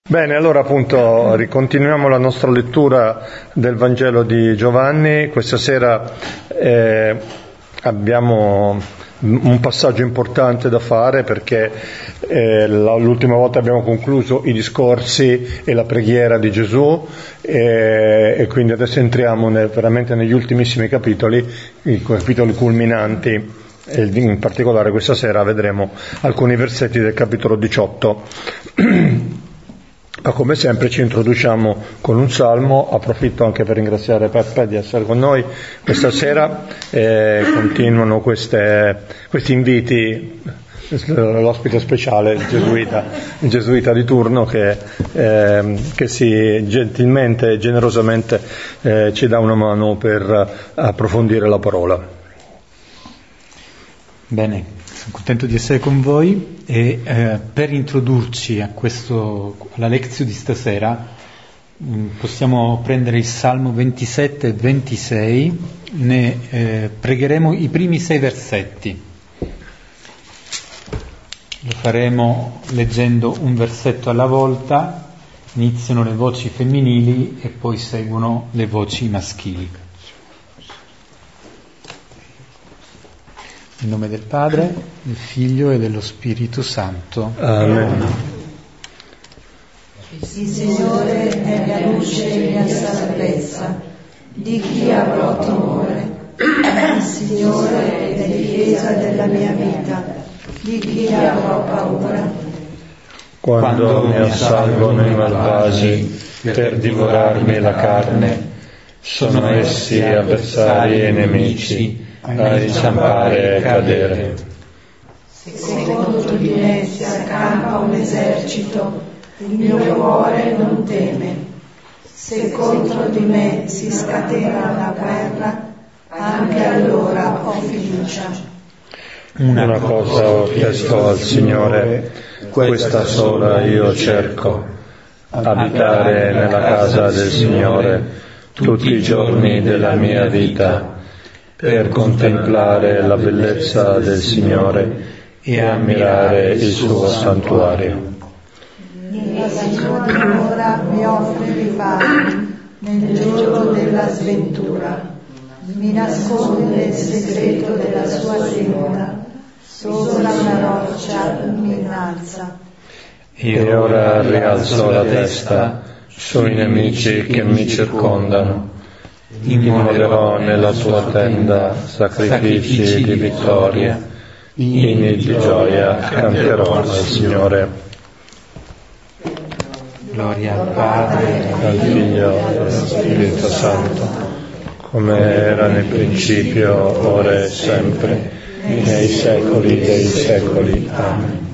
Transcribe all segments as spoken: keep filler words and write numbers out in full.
Bene, allora appunto ricontinuiamo la nostra lettura del Vangelo di Giovanni. Questa sera eh, abbiamo un passaggio importante da fare perché eh, l'ultima volta abbiamo concluso i discorsi e la preghiera di Gesù e, e quindi adesso entriamo nel, veramente negli ultimissimi capitoli, i capitoli culminanti. E in particolare questa sera vedremo alcuni versetti del capitolo diciotto. Ma come sempre ci introduciamo con un salmo. Approfitto anche per ringraziare Peppe di essere con noi questa sera. Eh, continuano queste, questi inviti, l'ospite speciale, il gesuita, il gesuita di turno che, eh, che si gentilmente e generosamente eh, ci dà una mano per approfondire la parola. Bene, sono contento di essere con voi e eh, per introdurci a questo, alla lezione di stasera mh, possiamo prendere il Salmo ventisette e ventisei, ne eh, pregheremo i primi sei versetti. Lo faremo leggendo un versetto alla volta, iniziano le voci femminili e poi seguono le voci maschili. In nome del Padre, del Figlio e dello Spirito Santo. Amen. Il Signore è la luce e la salvezza, di chi avrò timore? Il Signore è difesa della mia vita, di chi avrò paura? Quando mi assalgono i malvagi per divorarmi la carne, sono essi avversari e nemici a inciampare e cadere. Se contro di me si accampa un esercito, il mio cuore non teme. Se contro di me si scatena la guerra, anche allora ho fiducia. Una cosa ho chiesto al Signore, questa sola io cerco, abitare nella casa del Signore tutti i giorni della mia vita, per contemplare la bellezza del Signore e ammirare il suo santuario. Il Signore ora mi offre riparo nel giorno della sventura, mi nasconde nel segreto della sua dimora, sopra una roccia mi innalza. E ora rialzo la testa sui nemici che mi circondano. Immolerò nella sua tenda sacrifici di vittoria, inni di gioia canterò al Signore. Gloria al Padre, al Figlio e allo Spirito Santo, come era nel principio, ora e sempre, nei secoli dei secoli. Amen.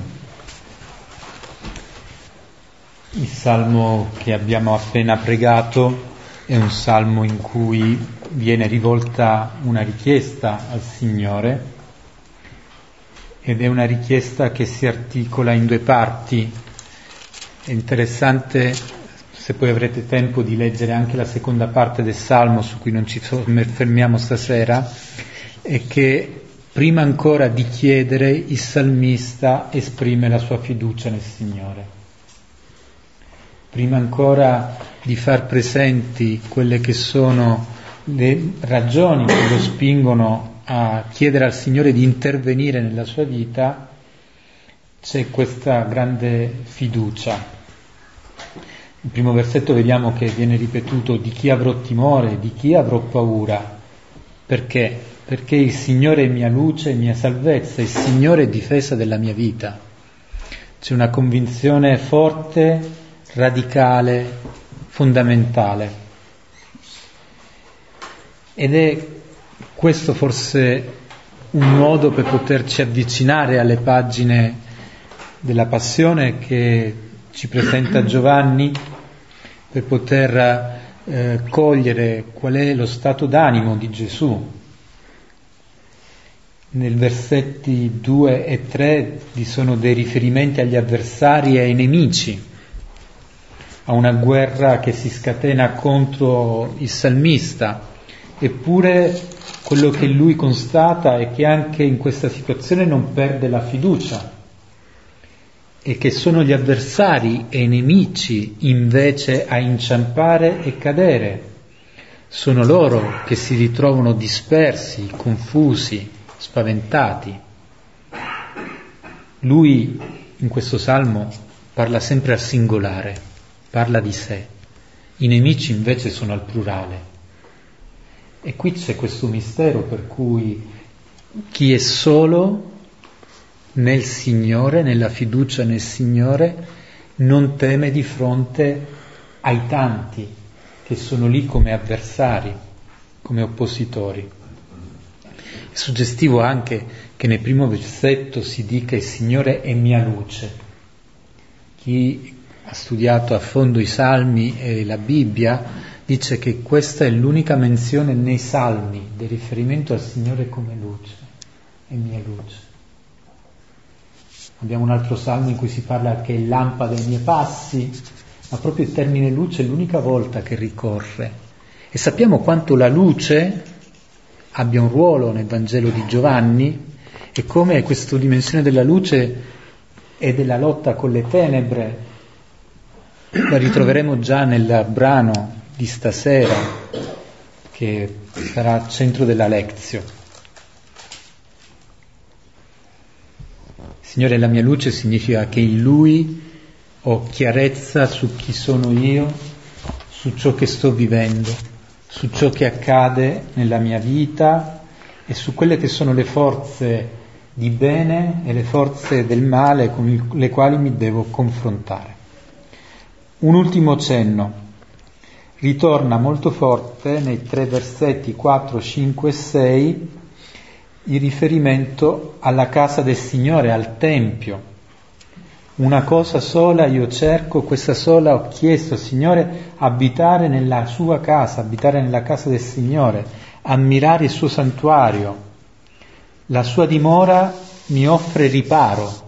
Il salmo che abbiamo appena pregato è un salmo in cui viene rivolta una richiesta al Signore ed è una richiesta che si articola in due parti. È interessante, se poi avrete tempo, di leggere anche la seconda parte del salmo su cui non ci fermiamo stasera, è che prima ancora di chiedere il salmista esprime la sua fiducia nel Signore. Prima ancora di far presenti quelle che sono le ragioni che lo spingono a chiedere al Signore di intervenire nella sua vita, c'è questa grande fiducia. Nel primo versetto vediamo che viene ripetuto: di chi avrò timore, di chi avrò paura. Perché? Perché il Signore è mia luce e mia salvezza, il Signore è difesa della mia vita. C'è una convinzione forte, radicale, fondamentale. Ed è questo forse un modo per poterci avvicinare alle pagine della Passione che ci presenta Giovanni, per poter eh, cogliere qual è lo stato d'animo di Gesù. Nel versetti due e tre vi sono dei riferimenti agli avversari e ai nemici, a una guerra che si scatena contro il salmista, eppure quello che lui constata è che anche in questa situazione non perde la fiducia. e che sono gli avversari e i nemici invece a inciampare e cadere. Sono loro che si ritrovano dispersi, confusi, spaventati. Lui in questo salmo parla sempre al singolare, parla di sé. I nemici invece sono al plurale. E qui c'è questo mistero per cui chi è solo nel Signore, nella fiducia nel Signore, non teme di fronte ai tanti che sono lì come avversari, come oppositori. È suggestivo anche che nel primo versetto si dica il Signore è mia luce. Chi ha studiato a fondo i Salmi e la Bibbia dice che questa è l'unica menzione nei Salmi del riferimento al Signore come luce, è mia luce. Abbiamo un altro Salmo in cui si parla che è lampada ai miei passi, ma proprio il termine luce è l'unica volta che ricorre. E sappiamo quanto la luce abbia un ruolo nel Vangelo di Giovanni e come questa dimensione della luce e della lotta con le tenebre la ritroveremo già nel brano di stasera che sarà al centro della lezione. Signore, la mia luce significa che in Lui ho chiarezza su chi sono io, su ciò che sto vivendo, su ciò che accade nella mia vita e su quelle che sono le forze di bene e le forze del male con le quali mi devo confrontare. Un ultimo cenno. Ritorna molto forte nei tre versetti quattro, cinque e sei il riferimento alla casa del Signore, al Tempio. Una cosa sola io cerco, questa sola ho chiesto al Signore, abitare nella sua casa, abitare nella casa del Signore, ammirare il suo santuario. La sua dimora mi offre riparo.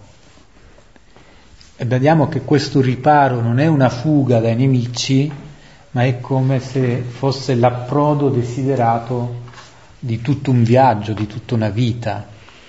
E vediamo che questo riparo non è una fuga dai nemici, ma è come se fosse l'approdo desiderato di tutto un viaggio, di tutta una vita.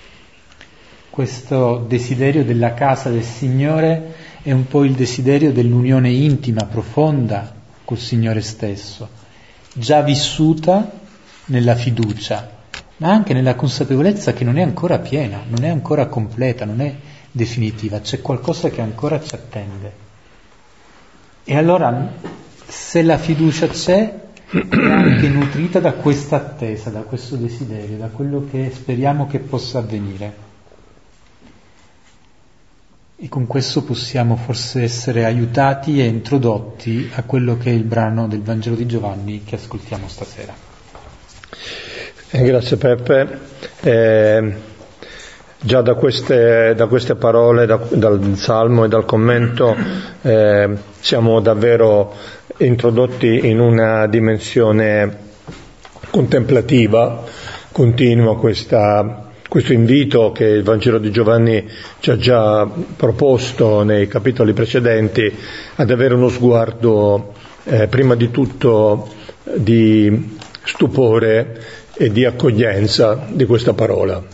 Questo desiderio della casa del Signore è un po' il desiderio dell'unione intima, profonda col Signore stesso, già vissuta nella fiducia, ma anche nella consapevolezza che non è ancora piena, non è ancora completa, non è definitiva, c'è qualcosa che ancora ci attende. E allora, se la fiducia c'è, è anche nutrita da questa attesa, da questo desiderio, da quello che speriamo che possa avvenire. E con questo possiamo forse essere aiutati e introdotti a quello che è il brano del Vangelo di Giovanni che ascoltiamo stasera. Eh, grazie Peppe. Eh, già da queste, da queste parole, da, dal Salmo e dal commento, eh, siamo davvero introdotti in una dimensione contemplativa, continua questa, questo invito che il Vangelo di Giovanni ci ha già proposto nei capitoli precedenti ad avere uno sguardo eh, prima di tutto di stupore e di accoglienza di questa parola.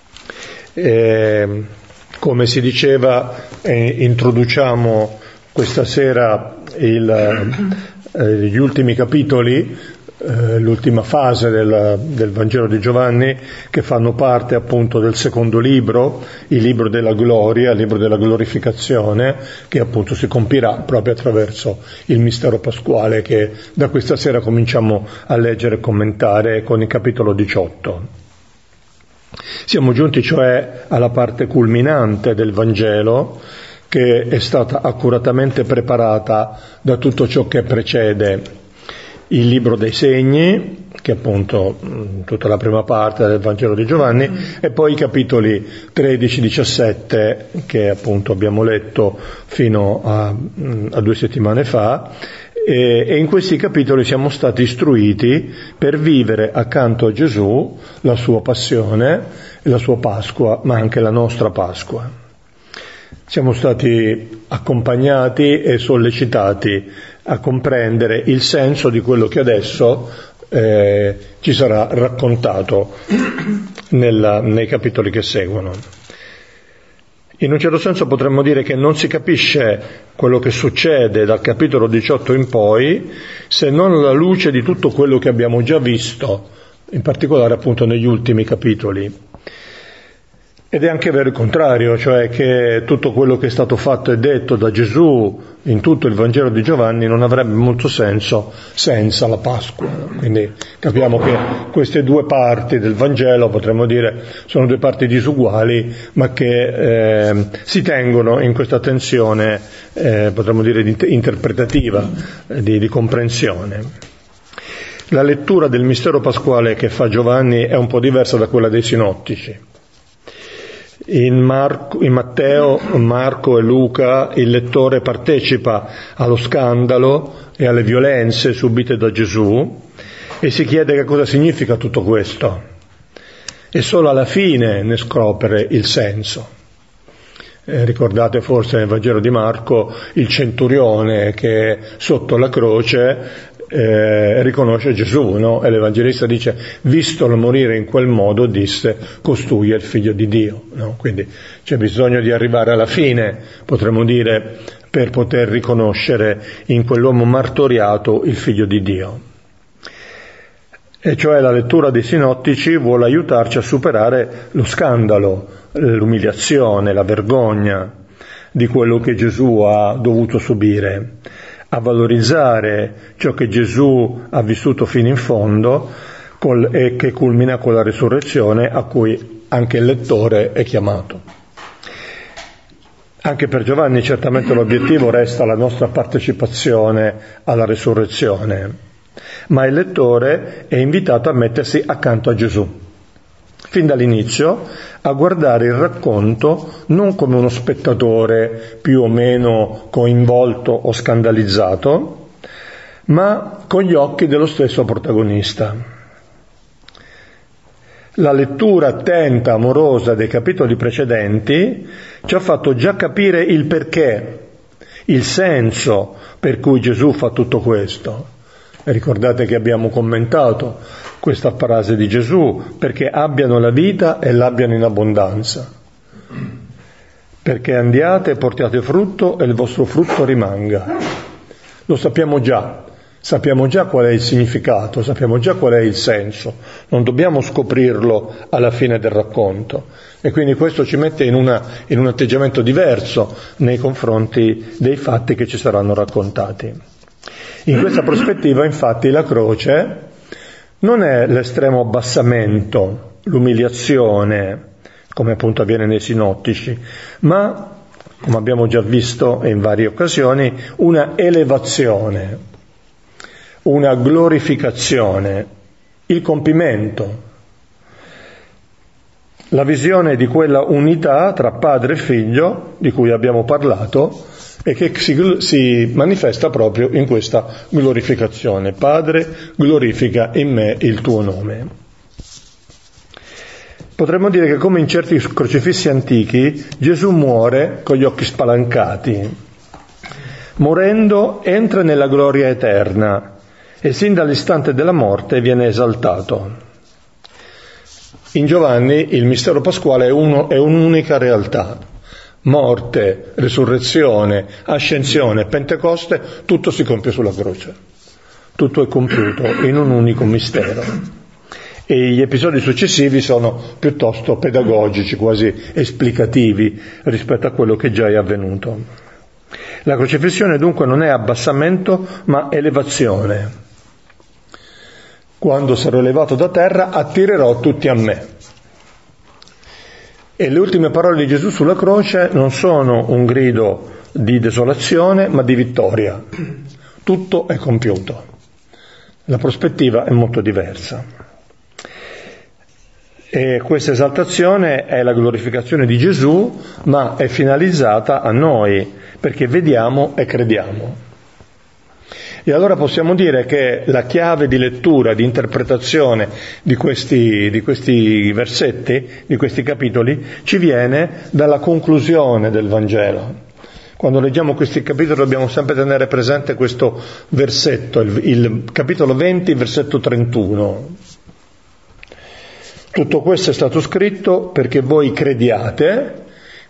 E, come si diceva, eh, introduciamo questa sera il, eh, gli ultimi capitoli, eh, l'ultima fase del, del Vangelo di Giovanni, che fanno parte appunto del secondo libro, il libro della gloria, il libro della glorificazione, che appunto si compirà proprio attraverso il mistero pasquale che da questa sera cominciamo a leggere e commentare con il capitolo diciotto. Siamo giunti cioè alla parte culminante del Vangelo, che è stata accuratamente preparata da tutto ciò che precede il libro dei segni, che è appunto tutta la prima parte del Vangelo di Giovanni, e poi i capitoli tredici diciassette che appunto abbiamo letto fino a, a due settimane fa, e, e in questi capitoli siamo stati istruiti per vivere accanto a Gesù la sua passione, la sua Pasqua, ma anche la nostra Pasqua. Siamo stati accompagnati e sollecitati a comprendere il senso di quello che adesso eh, ci sarà raccontato nella, nei capitoli che seguono. In un certo senso potremmo dire che non si capisce quello che succede dal capitolo diciotto in poi se non alla luce di tutto quello che abbiamo già visto, in particolare appunto negli ultimi capitoli. Ed è anche vero il contrario, cioè che tutto quello che è stato fatto e detto da Gesù in tutto il Vangelo di Giovanni non avrebbe molto senso senza la Pasqua. Quindi capiamo che queste due parti del Vangelo, potremmo dire, sono due parti disuguali, ma che eh, si tengono in questa tensione, eh, potremmo dire, di interpretativa, eh, di, di comprensione. La lettura del mistero pasquale che fa Giovanni è un po' diversa da quella dei sinottici. In, Marco, in Matteo, Marco e Luca il lettore partecipa allo scandalo e alle violenze subite da Gesù e si chiede che cosa significa tutto questo, e solo alla fine ne scopre il senso. Eh, ricordate forse nel Vangelo di Marco il centurione che sotto la croce Eh, riconosce Gesù, no? E l'Evangelista dice: vistolo morire in quel modo, disse, costui è il figlio di Dio, no? Quindi c'è bisogno di arrivare alla fine, potremmo dire, per poter riconoscere in quell'uomo martoriato il figlio di Dio. E cioè la lettura dei sinottici vuole aiutarci a superare lo scandalo, l'umiliazione, la vergogna di quello che Gesù ha dovuto subire, a valorizzare ciò che Gesù ha vissuto fino in fondo col, e che culmina con la risurrezione a cui anche il lettore è chiamato. Anche per Giovanni certamente l'obiettivo resta la nostra partecipazione alla risurrezione, ma il lettore è invitato a mettersi accanto a Gesù, fin dall'inizio, a guardare il racconto non come uno spettatore più o meno coinvolto o scandalizzato, ma con gli occhi dello stesso protagonista. La lettura attenta, amorosa dei capitoli precedenti ci ha fatto già capire il perché, il senso per cui Gesù fa tutto questo. E ricordate che abbiamo commentato questa frase di Gesù: perché abbiano la vita e l'abbiano in abbondanza, perché andiate e portiate frutto e il vostro frutto rimanga. Lo sappiamo già, sappiamo già qual è il significato, sappiamo già qual è il senso, non dobbiamo scoprirlo alla fine del racconto, e quindi questo ci mette in, una, in un atteggiamento diverso nei confronti dei fatti che ci saranno raccontati. In questa prospettiva, infatti, la croce non è l'estremo abbassamento, l'umiliazione, come appunto avviene nei sinottici, ma, come abbiamo già visto in varie occasioni, una elevazione, una glorificazione, il compimento, la visione di quella unità tra padre e figlio di cui abbiamo parlato e che si, si manifesta proprio in questa glorificazione. Padre, glorifica in me il tuo nome. Potremmo dire che, come in certi crocifissi antichi, Gesù muore con gli occhi spalancati. Morendo entra nella gloria eterna e sin dall'istante della morte viene esaltato. In Giovanni il mistero pasquale è, uno, è un'unica realtà. Morte, risurrezione, ascensione, Pentecoste, tutto si compie sulla croce. Tutto è compiuto in un unico mistero. E gli episodi successivi sono piuttosto pedagogici, quasi esplicativi rispetto a quello che già è avvenuto. La crocifissione dunque non è abbassamento, ma elevazione. Quando sarò elevato da terra, attirerò tutti a me. E le ultime parole di Gesù sulla croce non sono un grido di desolazione, ma di vittoria. Tutto è compiuto. La prospettiva è molto diversa. E questa esaltazione è la glorificazione di Gesù, ma è finalizzata a noi, perché vediamo e crediamo. E allora possiamo dire che la chiave di lettura, di interpretazione di questi, di questi versetti, di questi capitoli, ci viene dalla conclusione del Vangelo. Quando leggiamo questi capitoli dobbiamo sempre tenere presente questo versetto, il, il capitolo venti, versetto trentuno. Tutto questo è stato scritto perché voi crediate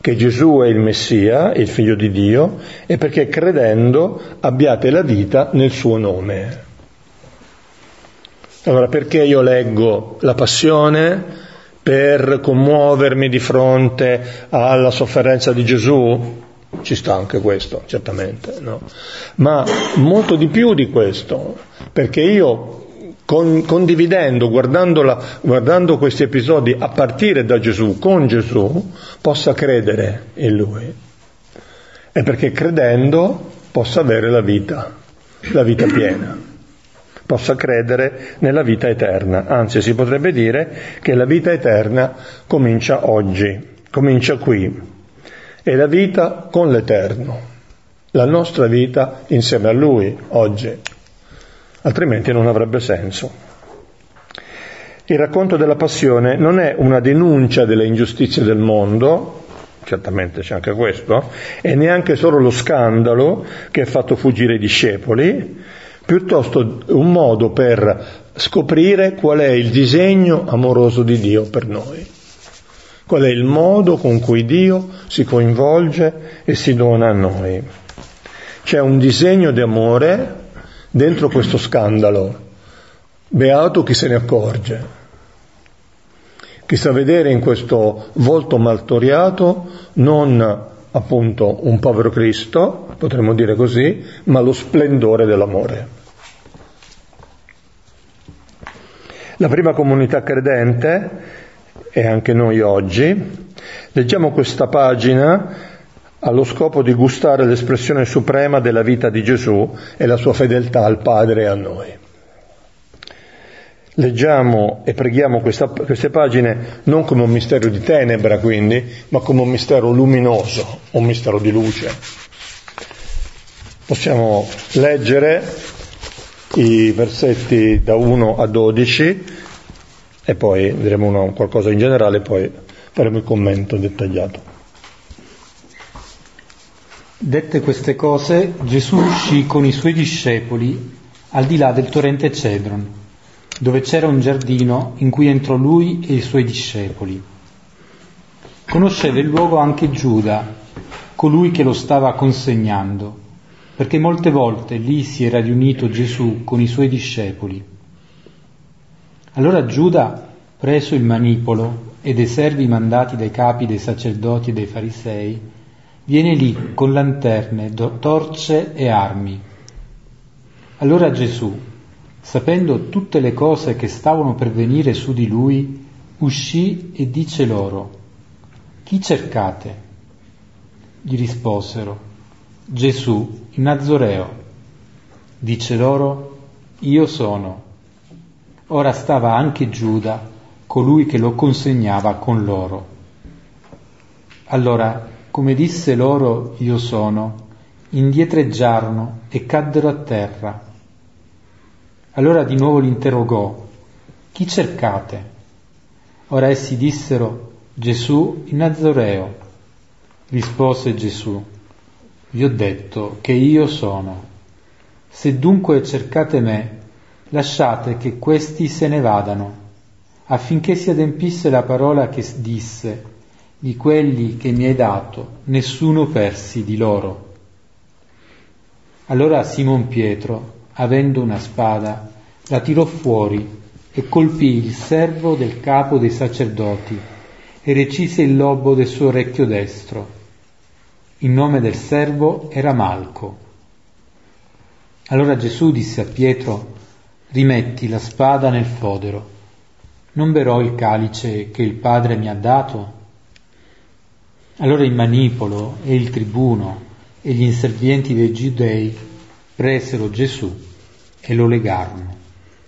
che Gesù è il Messia, il Figlio di Dio, e perché credendo abbiate la vita nel suo nome. Allora, perché io leggo la Passione? Per commuovermi di fronte alla sofferenza di Gesù? Ci sta anche questo, certamente, no? Ma molto di più di questo, perché io con, condividendo, guardandola, guardando questi episodi a partire da Gesù, con Gesù, possa credere in Lui. E perché credendo possa avere la vita, la vita piena. Possa credere nella vita eterna. Anzi, si potrebbe dire che la vita eterna comincia oggi, comincia qui. È la vita con l'Eterno, la nostra vita insieme a Lui oggi, altrimenti non avrebbe senso. Il racconto della Passione non è una denuncia delle ingiustizie del mondo, certamente c'è anche questo, e neanche solo lo scandalo che ha fatto fuggire i discepoli, piuttosto un modo per scoprire qual è il disegno amoroso di Dio per noi, qual è il modo con cui Dio si coinvolge e si dona a noi. C'è un disegno di amore dentro questo scandalo, beato chi se ne accorge, chi sa vedere in questo volto martoriato non appunto un povero Cristo, potremmo dire così, ma lo splendore dell'amore. La prima comunità credente, e anche noi oggi, leggiamo questa pagina allo scopo di gustare l'espressione suprema della vita di Gesù e la sua fedeltà al Padre e a noi. Leggiamo e preghiamo questa, queste pagine non come un mistero di tenebra, quindi, ma come un mistero luminoso, un mistero di luce. Possiamo leggere i versetti da uno a dodici e poi diremo una, qualcosa in generale, poi faremo il commento dettagliato. Dette queste cose, Gesù uscì con i suoi discepoli al di là del torrente Cedron, dove c'era un giardino in cui entrò lui e i suoi discepoli. Conosceva il luogo anche Giuda, colui che lo stava consegnando, perché molte volte lì si era riunito Gesù con i suoi discepoli. Allora Giuda, preso il manipolo e dei servi mandati dai capi dei sacerdoti e dei farisei, viene lì con lanterne, torce e armi. Allora Gesù, sapendo tutte le cose che stavano per venire su di lui, uscì e dice loro: «Chi cercate?» Gli risposero: «Gesù, il Nazoreo». Dice loro: «Io sono». Ora stava anche Giuda, colui che lo consegnava, con loro. Allora, come disse loro «Io sono», indietreggiarono e caddero a terra. Allora di nuovo li interrogò: «Chi cercate?» Ora essi dissero: «Gesù il Nazoreo». Rispose Gesù: «Vi ho detto che io sono. Se dunque cercate me, lasciate che questi se ne vadano, affinché si adempisse la parola che disse: di quelli che mi hai dato, nessuno persi di loro». Allora Simon Pietro, avendo una spada, la tirò fuori e colpì il servo del capo dei sacerdoti e recise il lobo del suo orecchio destro. Il nome del servo era Malco. Allora Gesù disse a Pietro: «Rimetti la spada nel fodero. Non berò il calice che il Padre mi ha dato?» Allora il manipolo e il tribuno e gli inservienti dei giudei presero Gesù e lo legarono.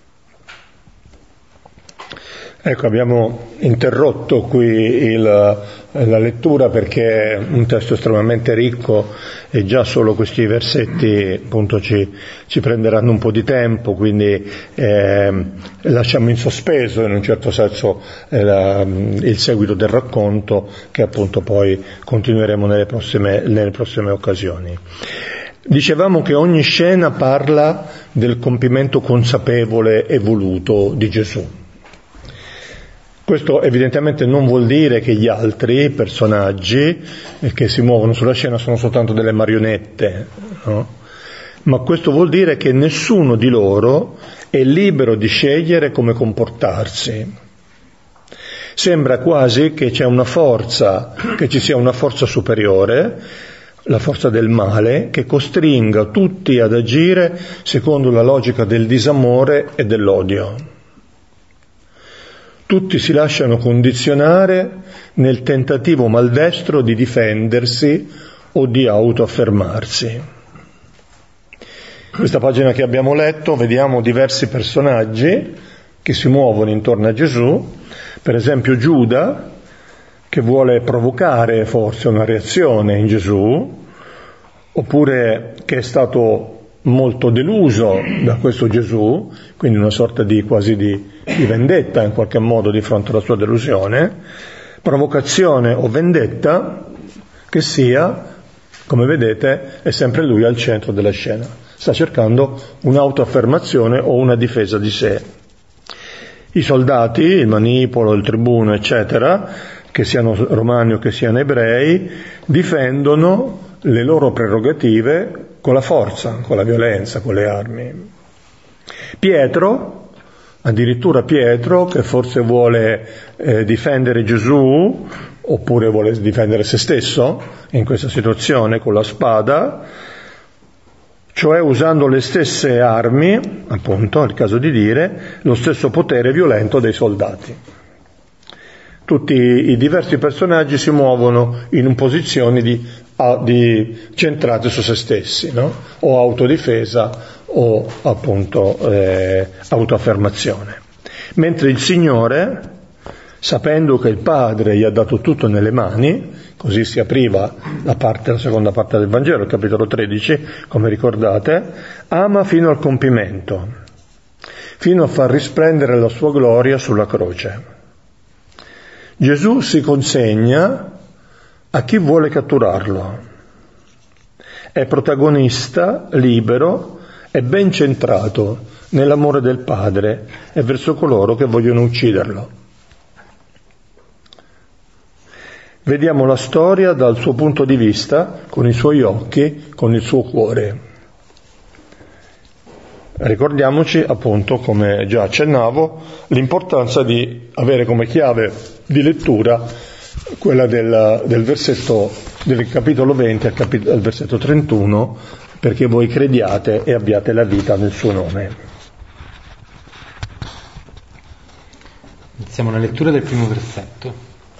Ecco, abbiamo interrotto qui il, la lettura perché è un testo estremamente ricco e già solo questi versetti appunto ci, ci prenderanno un po' di tempo, quindi eh, lasciamo in sospeso in un certo senso eh, la, il seguito del racconto, che appunto poi continueremo nelle prossime, nelle prossime occasioni. Dicevamo che ogni scena parla del compimento consapevole e voluto di Gesù. Questo evidentemente non vuol dire che gli altri personaggi che si muovono sulla scena sono soltanto delle marionette, no? Ma questo vuol dire che nessuno di loro è libero di scegliere come comportarsi. Sembra quasi che c'è una forza, che ci sia una forza superiore, la forza del male, che costringa tutti ad agire secondo la logica del disamore e dell'odio. Tutti si lasciano condizionare nel tentativo maldestro di difendersi o di autoaffermarsi. In questa pagina che abbiamo letto vediamo diversi personaggi che si muovono intorno a Gesù, per esempio Giuda, che vuole provocare forse una reazione in Gesù, oppure che è stato molto deluso da questo Gesù, quindi una sorta di quasi di, di vendetta in qualche modo di fronte alla sua delusione, provocazione o vendetta che sia, come vedete, è sempre lui al centro della scena, sta cercando un'autoaffermazione o una difesa di sé. I soldati, il manipolo, il tribuno, eccetera, che siano romani o che siano ebrei, difendono le loro prerogative con la forza, con la violenza, con le armi. Pietro, addirittura Pietro, che forse vuole eh, difendere Gesù, oppure vuole difendere se stesso in questa situazione con la spada, cioè usando le stesse armi, appunto, è il caso di dire, lo stesso potere violento dei soldati. Tutti i diversi personaggi si muovono in posizioni di, di centrate su se stessi, no? O autodifesa o appunto eh, autoaffermazione. Mentre il Signore, sapendo che il Padre gli ha dato tutto nelle mani, così si apriva la, parte, la seconda parte del Vangelo, il capitolo tredici, come ricordate, ama fino al compimento, fino a far risplendere la sua gloria sulla croce. Gesù si consegna a chi vuole catturarlo. È protagonista, libero e ben centrato nell'amore del Padre e verso coloro che vogliono ucciderlo. Vediamo la storia dal suo punto di vista, con i suoi occhi, con il suo cuore. Ricordiamoci, appunto, come già accennavo, l'importanza di avere come chiave di lettura quella del, del versetto del capitolo venti al, capitolo, al versetto trentuno, perché voi crediate e abbiate la vita nel suo nome. Iniziamo la lettura del primo versetto.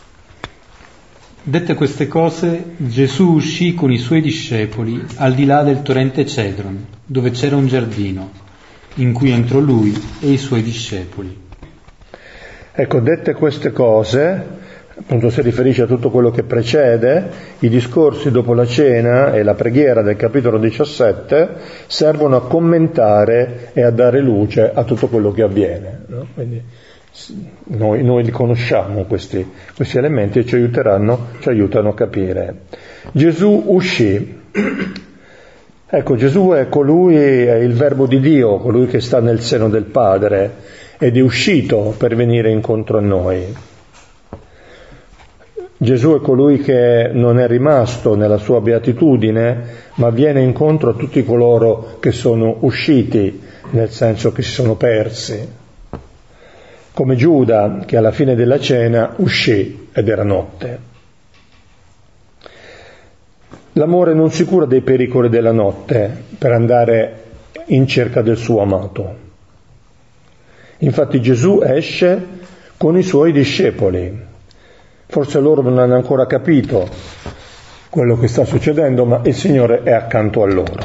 Dette queste cose, Gesù uscì con i suoi discepoli al di là del torrente Cedron, dove c'era un giardino, in cui entrò lui e i suoi discepoli. Ecco, dette queste cose, appunto si riferisce a tutto quello che precede, i discorsi dopo la cena e la preghiera del capitolo diciassette servono a commentare e a dare luce a tutto quello che avviene, no? Quindi noi, noi li conosciamo questi, questi elementi e ci aiuteranno, ci aiutano a capire. Gesù uscì. Ecco, Gesù è colui, è il Verbo di Dio, colui che sta nel seno del Padre ed è uscito per venire incontro a noi. Gesù è colui che non è rimasto nella sua beatitudine, ma viene incontro a tutti coloro che sono usciti, nel senso che si sono persi. Come Giuda, che alla fine della cena uscì ed era notte. L'amore non si cura dei pericoli della notte per andare in cerca del suo amato. Infatti Gesù esce con i suoi discepoli. Forse loro non hanno ancora capito quello che sta succedendo, ma il Signore è accanto a loro.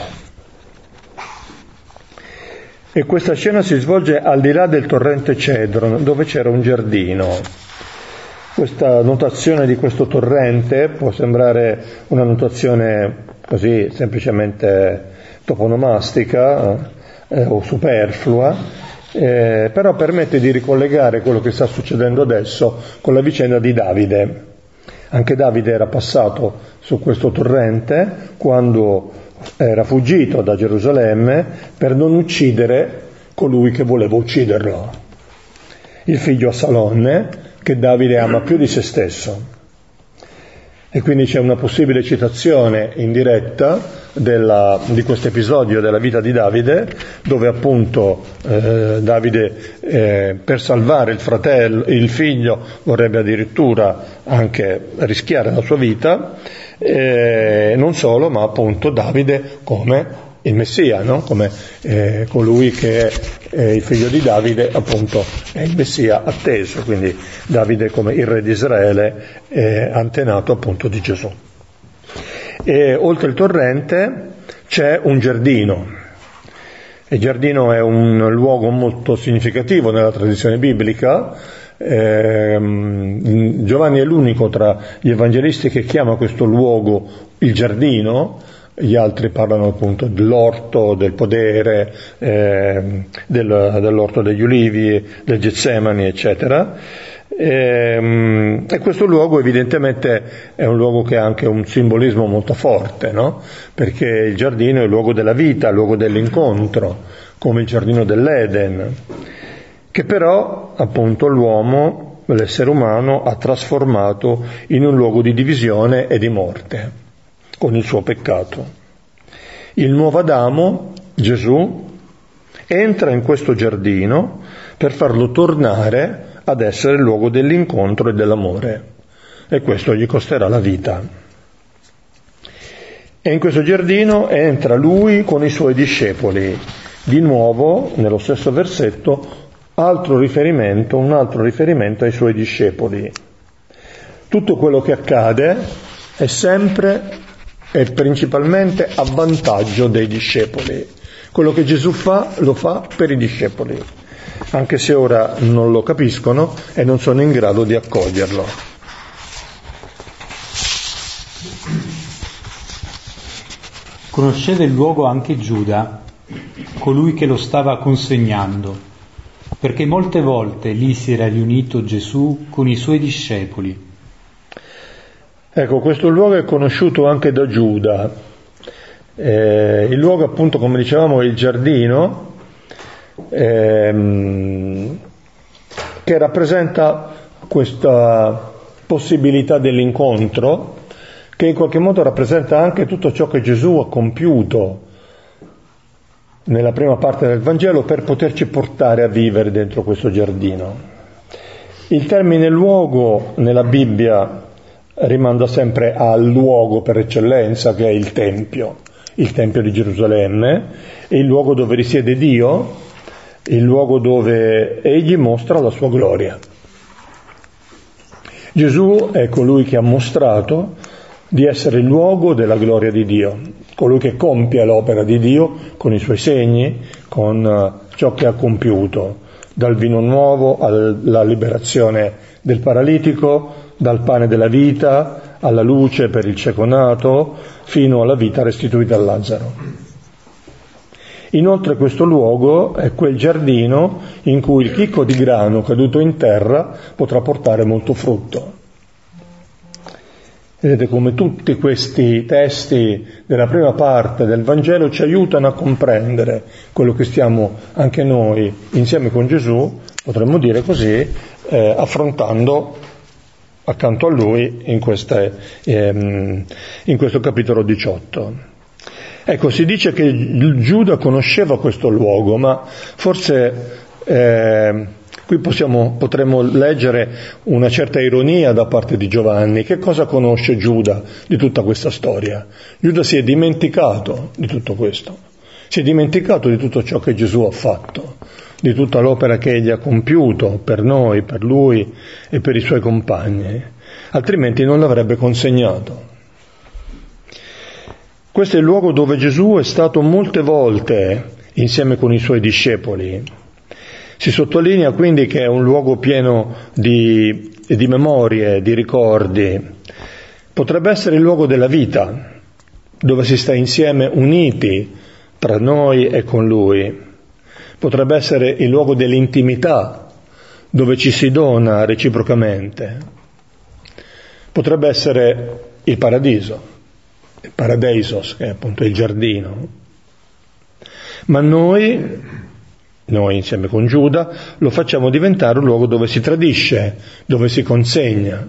E questa scena si svolge al di là del torrente Cedron, dove c'era un giardino. Questa notazione di questo torrente può sembrare una notazione così semplicemente toponomastica eh, o superflua, eh, però permette di ricollegare quello che sta succedendo adesso con la vicenda di Davide. Anche Davide era passato su questo torrente quando era fuggito da Gerusalemme per non uccidere colui che voleva ucciderlo. Il figlio Assalonne, che Davide ama più di se stesso. E quindi c'è una possibile citazione indiretta della, di questo episodio della vita di Davide, dove appunto eh, Davide eh, per salvare il fratello, il figlio, vorrebbe addirittura anche rischiare la sua vita, e non solo, ma appunto Davide come il Messia, no? Come eh, colui che è eh, il figlio di Davide, appunto è il Messia atteso, quindi Davide come il re di Israele, eh, antenato appunto di Gesù. E oltre il torrente c'è un giardino. Il giardino è un luogo molto significativo nella tradizione biblica. Eh, Giovanni è l'unico tra gli evangelisti che chiama questo luogo il giardino. Gli altri parlano appunto dell'orto, del podere, eh, del, dell'orto degli ulivi, del Getsemani, eccetera. E, e questo luogo evidentemente è un luogo che ha anche un simbolismo molto forte, no? Perché il giardino è il luogo della vita, il luogo dell'incontro, come il giardino dell'Eden, che però appunto l'uomo, l'essere umano, ha trasformato in un luogo di divisione e di morte, con il suo peccato. Il nuovo Adamo, Gesù, entra in questo giardino per farlo tornare ad essere il luogo dell'incontro e dell'amore, e questo gli costerà la vita. E in questo giardino entra lui con i suoi discepoli. Di nuovo, nello stesso versetto, altro riferimento, un altro riferimento ai suoi discepoli. Tutto quello che accade è sempre e principalmente a vantaggio dei discepoli. Quello che Gesù fa, lo fa per i discepoli, anche se ora non lo capiscono e non sono in grado di accoglierlo. Conosceva il luogo anche Giuda, colui che lo stava consegnando, perché molte volte lì si era riunito Gesù con i suoi discepoli. Ecco, questo luogo è conosciuto anche da Giuda. Eh, il luogo, appunto, come dicevamo, è il giardino, ehm, che rappresenta questa possibilità dell'incontro, che in qualche modo rappresenta anche tutto ciò che Gesù ha compiuto nella prima parte del Vangelo per poterci portare a vivere dentro questo giardino. Il termine luogo nella Bibbia rimanda sempre al luogo per eccellenza, che è il Tempio, il Tempio di Gerusalemme, è il luogo dove risiede Dio, il luogo dove Egli mostra la sua gloria. Gesù è colui che ha mostrato di essere il luogo della gloria di Dio, colui che compie l'opera di Dio con i suoi segni, con ciò che ha compiuto, dal vino nuovo alla liberazione del paralitico, dal pane della vita alla luce per il cieco nato, fino alla vita restituita a Lazzaro. Inoltre questo luogo è quel giardino in cui il chicco di grano caduto in terra potrà portare molto frutto. Vedete come tutti questi testi della prima parte del Vangelo ci aiutano a comprendere quello che stiamo anche noi, insieme con Gesù, potremmo dire così, eh, affrontando accanto a lui in, queste, ehm, in questo capitolo diciotto. Ecco, si dice che Giuda conosceva questo luogo, ma forse eh, qui possiamo, potremmo leggere una certa ironia da parte di Giovanni. Che cosa conosce Giuda di tutta questa storia? Giuda si è dimenticato di tutto questo, si è dimenticato di tutto ciò che Gesù ha fatto, di tutta l'opera che egli ha compiuto per noi, per lui e per i suoi compagni, altrimenti non l'avrebbe consegnato. Questo è il luogo dove Gesù è stato molte volte insieme con i suoi discepoli. Si sottolinea quindi che è un luogo pieno di, di memorie, di ricordi. Potrebbe essere il luogo della vita, dove si sta insieme uniti tra noi e con Lui. Potrebbe essere il luogo dell'intimità, dove ci si dona reciprocamente. Potrebbe essere il paradiso, il paradeisos, che è appunto il giardino. Ma noi, noi insieme con Giuda, lo facciamo diventare un luogo dove si tradisce, dove si consegna.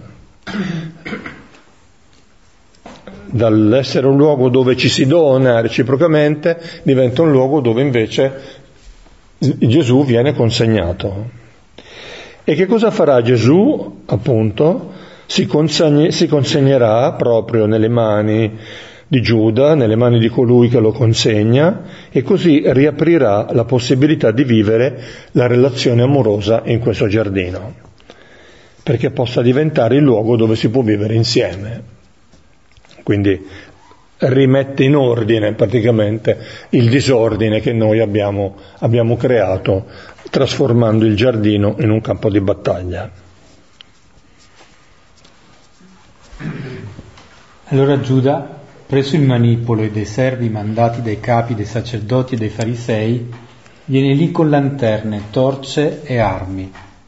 Dall'essere un luogo dove ci si dona reciprocamente, diventa un luogo dove invece Gesù viene consegnato. E che cosa farà Gesù? Appunto, si, consegni, si consegnerà proprio nelle mani di Giuda, nelle mani di colui che lo consegna, e così riaprirà la possibilità di vivere la relazione amorosa in questo giardino, perché possa diventare il luogo dove si può vivere insieme. Quindi rimette in ordine praticamente il disordine che noi abbiamo, abbiamo creato, trasformando il giardino in un campo di battaglia. Allora Giuda, preso il manipolo e dei servi mandati dai capi dei sacerdoti e dei farisei, viene lì con lanterne, torce e armi.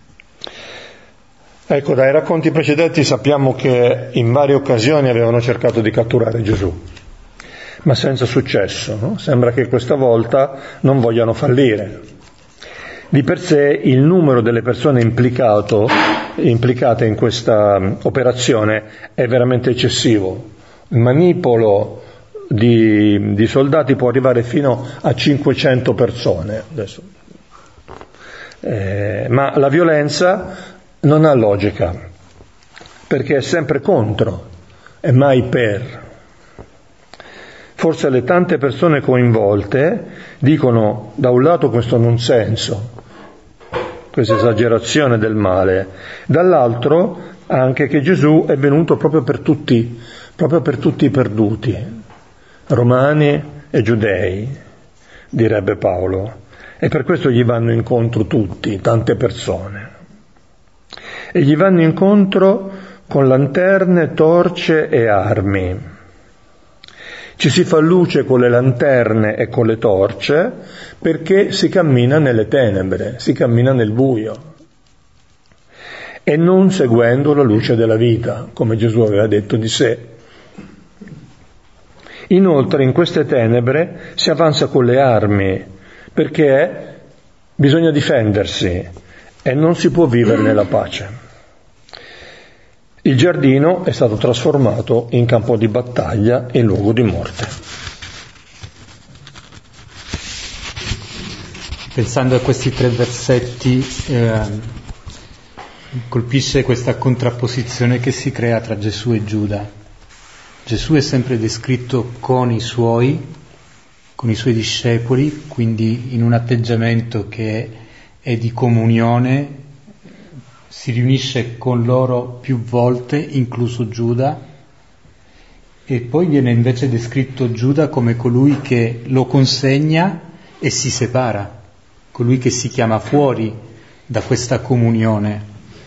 Ecco, dai racconti precedenti sappiamo che in varie occasioni avevano cercato di catturare Gesù, ma senza successo, no? Sembra che questa volta non vogliano fallire. Di per sé il numero delle persone implicato, implicate in questa operazione è veramente eccessivo. Il manipolo di, di soldati può arrivare fino a cinquecento persone. Adesso. Eh, ma la violenza non ha logica, perché è sempre contro e mai per. Forse le tante persone coinvolte dicono da un lato questo non senso, questa esagerazione del male, dall'altro anche che Gesù è venuto proprio per tutti, proprio per tutti i perduti, romani e giudei, direbbe Paolo, e per questo gli vanno incontro tutti, tante persone. E gli vanno incontro con lanterne, torce e armi. Ci si fa luce con le lanterne e con le torce perché si cammina nelle tenebre, si cammina nel buio e non seguendo la luce della vita, come Gesù aveva detto di sé. Inoltre in queste tenebre si avanza con le armi perché bisogna difendersi e non si può vivere nella pace. Il giardino è stato trasformato in campo di battaglia e in luogo di morte. Pensando a questi tre versetti, eh, colpisce questa contrapposizione che si crea tra Gesù e Giuda. Gesù è sempre descritto con i suoi, con i suoi discepoli, quindi in un atteggiamento che è di comunione, si riunisce con loro più volte, incluso Giuda, e poi viene invece descritto Giuda come colui che lo consegna e si separa, colui che si chiama fuori da questa comunione,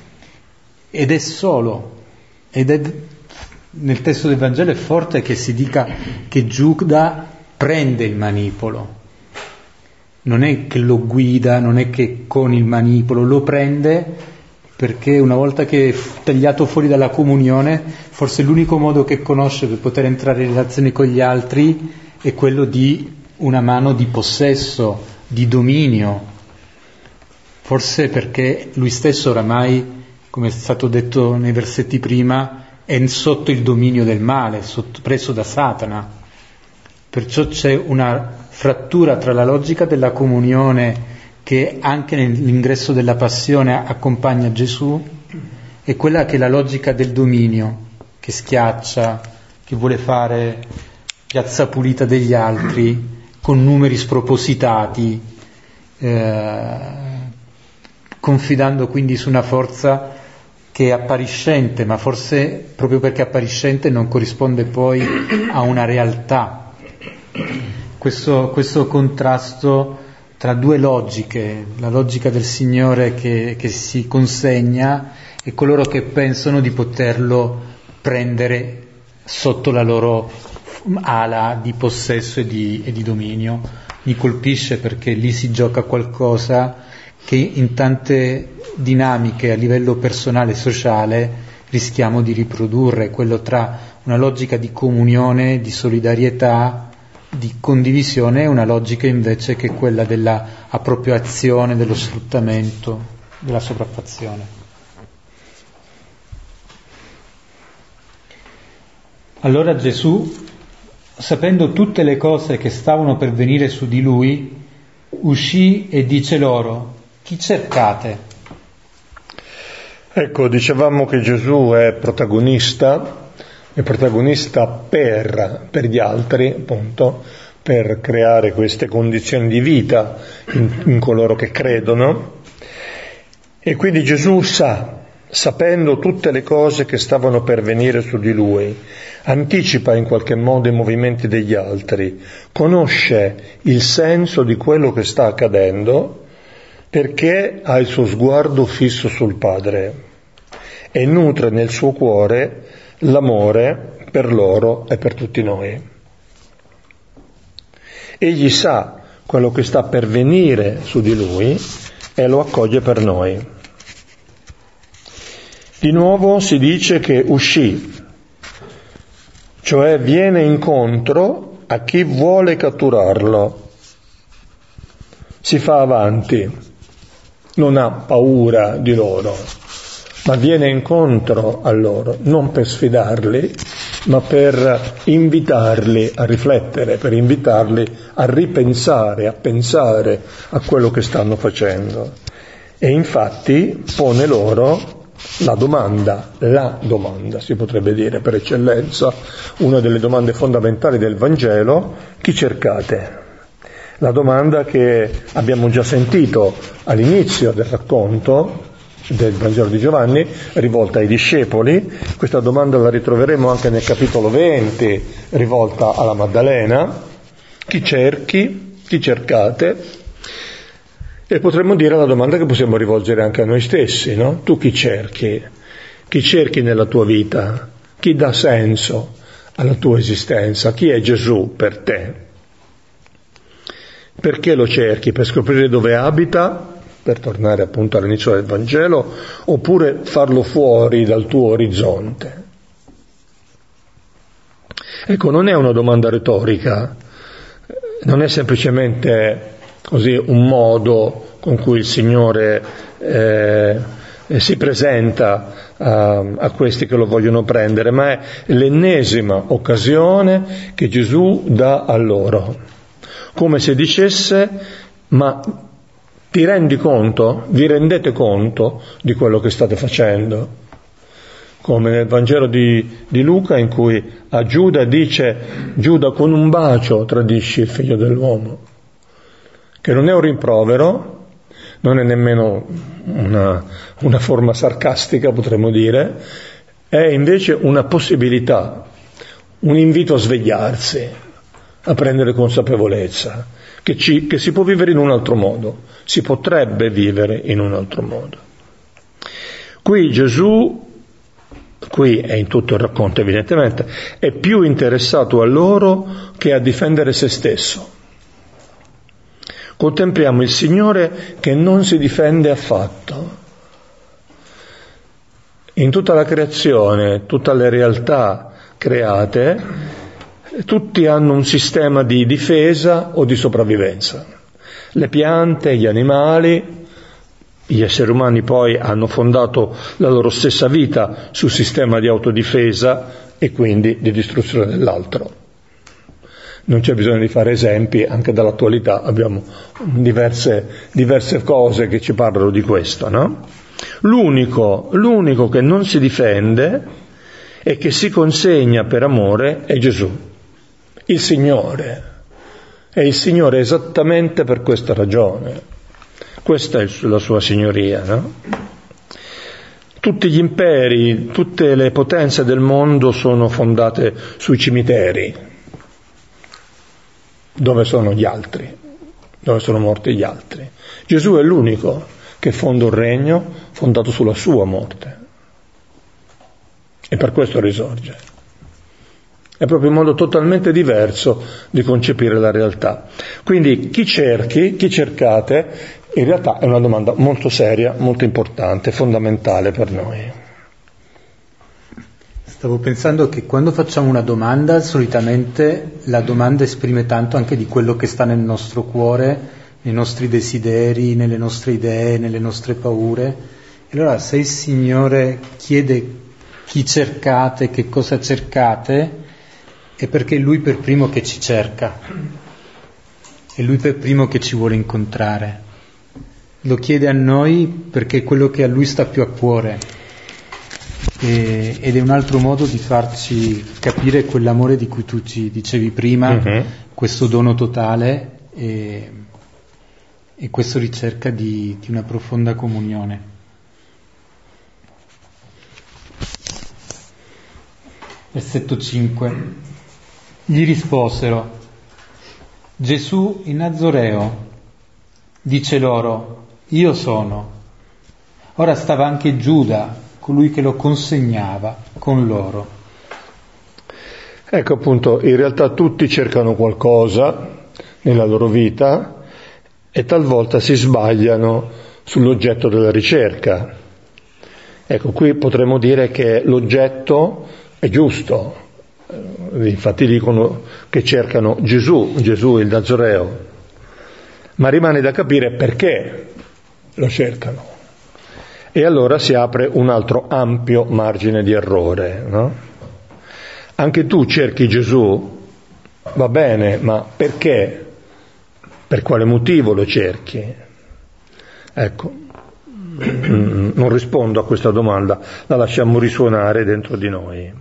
ed è solo, ed è nel testo del Vangelo è forte che si dica che Giuda prende il manipolo, non è che lo guida, non è che con il manipolo lo prende, perché una volta che è tagliato fuori dalla comunione, forse l'unico modo che conosce per poter entrare in relazione con gli altri è quello di una mano di possesso, di dominio, forse perché lui stesso oramai, come è stato detto nei versetti prima, è sotto il dominio del male, sotto, preso da Satana. Perciò c'è una frattura tra la logica della comunione che anche nell'ingresso della passione accompagna Gesù e quella che è la logica del dominio, che schiaccia, che vuole fare piazza pulita degli altri con numeri spropositati, eh, confidando quindi su una forza che è appariscente, ma forse proprio perché è appariscente non corrisponde poi a una realtà. Questo, questo contrasto tra due logiche, la logica del Signore che, che si consegna e coloro che pensano di poterlo prendere sotto la loro ala di possesso e di, e di dominio. Mi colpisce perché lì si gioca qualcosa che in tante dinamiche a livello personale e sociale rischiamo di riprodurre, quello tra una logica di comunione, di solidarietà di condivisione e una logica invece che è quella della appropriazione, dello sfruttamento, della sopraffazione. Allora Gesù, sapendo tutte le cose che stavano per venire su di lui, uscì e dice loro: chi cercate? Ecco, dicevamo che Gesù è protagonista, è protagonista per, per gli altri, appunto, per creare queste condizioni di vita in, in coloro che credono. E quindi Gesù sa, sapendo tutte le cose che stavano per venire su di lui, anticipa in qualche modo i movimenti degli altri, conosce il senso di quello che sta accadendo, perché ha il suo sguardo fisso sul Padre e nutre nel suo cuore l'amore per loro e per tutti noi. Egli sa quello che sta per venire su di lui e lo accoglie per noi. Di nuovo si dice che uscì, cioè viene incontro a chi vuole catturarlo, si fa avanti, non ha paura di loro, ma viene incontro a loro, non per sfidarli, ma per invitarli a riflettere, per invitarli a ripensare, a pensare a quello che stanno facendo. E infatti pone loro la domanda, la domanda si potrebbe dire per eccellenza, una delle domande fondamentali del Vangelo: chi cercate? La domanda che abbiamo già sentito all'inizio del racconto del Vangelo di Giovanni, rivolta ai discepoli. Questa domanda la ritroveremo anche nel capitolo venti, rivolta alla Maddalena: chi cerchi? Chi cercate? E potremmo dire la domanda che possiamo rivolgere anche a noi stessi, no? Tu chi cerchi? Chi cerchi nella tua vita? Chi dà senso alla tua esistenza? Chi è Gesù per te? Perché lo cerchi? Per scoprire dove abita? Per tornare appunto all'inizio del Vangelo? Oppure farlo fuori dal tuo orizzonte? Ecco, non è una domanda retorica, non è semplicemente così un modo con cui il Signore eh, si presenta a, a questi che lo vogliono prendere, ma è l'ennesima occasione che Gesù dà a loro, come se dicesse: ma ti rendi conto? Vi rendete conto di quello che state facendo? Come nel Vangelo di, di Luca, in cui a Giuda dice: Giuda, con un bacio tradisci il figlio dell'uomo. Che non è un rimprovero, non è nemmeno una, una forma sarcastica, potremmo dire, è invece una possibilità, un invito a svegliarsi, a prendere consapevolezza, che, ci, che si può vivere in un altro modo, si potrebbe vivere in un altro modo. Qui Gesù, qui è in tutto il racconto evidentemente, è più interessato a loro che a difendere se stesso. Contempliamo il Signore che non si difende affatto. In tutta la creazione, tutte le realtà create, tutti hanno un sistema di difesa o di sopravvivenza. Le piante, gli animali, gli esseri umani poi hanno fondato la loro stessa vita sul sistema di autodifesa e quindi di distruzione dell'altro. Non c'è bisogno di fare esempi, anche dall'attualità abbiamo diverse, diverse cose che ci parlano di questo, no? L'unico, l'unico che non si difende e che si consegna per amore è Gesù, il Signore. È il Signore esattamente per questa ragione. Questa è la sua signoria, no? Tutti gli imperi, tutte le potenze del mondo sono fondate sui cimiteri. Dove sono gli altri? Dove sono morti gli altri? Gesù è l'unico che fonda un regno fondato sulla sua morte. E per questo risorge. È proprio un modo totalmente diverso di concepire la realtà. Quindi chi cerchi, chi cercate, in realtà è una domanda molto seria, molto importante, fondamentale per noi. Stavo pensando che quando facciamo una domanda, solitamente la domanda esprime tanto anche di quello che sta nel nostro cuore, nei nostri desideri, nelle nostre idee, nelle nostre paure. E allora se il Signore chiede chi cercate, che cosa cercate, è perché è Lui per primo che ci cerca, è Lui per primo che ci vuole incontrare. Lo chiede a noi perché è quello che a Lui sta più a cuore. E, ed è un altro modo di farci capire quell'amore di cui tu ci dicevi prima, uh-huh. questo dono totale e, e questa ricerca di, di una profonda comunione. Versetto cinque. Gli risposero: Gesù il Nazareo dice loro: io sono. Ora stava anche Giuda, colui che lo consegnava, con loro. Ecco appunto, in realtà tutti cercano qualcosa nella loro vita e talvolta si sbagliano sull'oggetto della ricerca. Ecco, qui potremmo dire che l'oggetto è giusto, infatti dicono che cercano Gesù, Gesù il Nazareo, ma rimane da capire perché lo cercano. E allora si apre un altro ampio margine di errore, no? Anche tu cerchi Gesù, va bene, ma perché? Per quale motivo lo cerchi? Ecco, non rispondo a questa domanda, la lasciamo risuonare dentro di noi.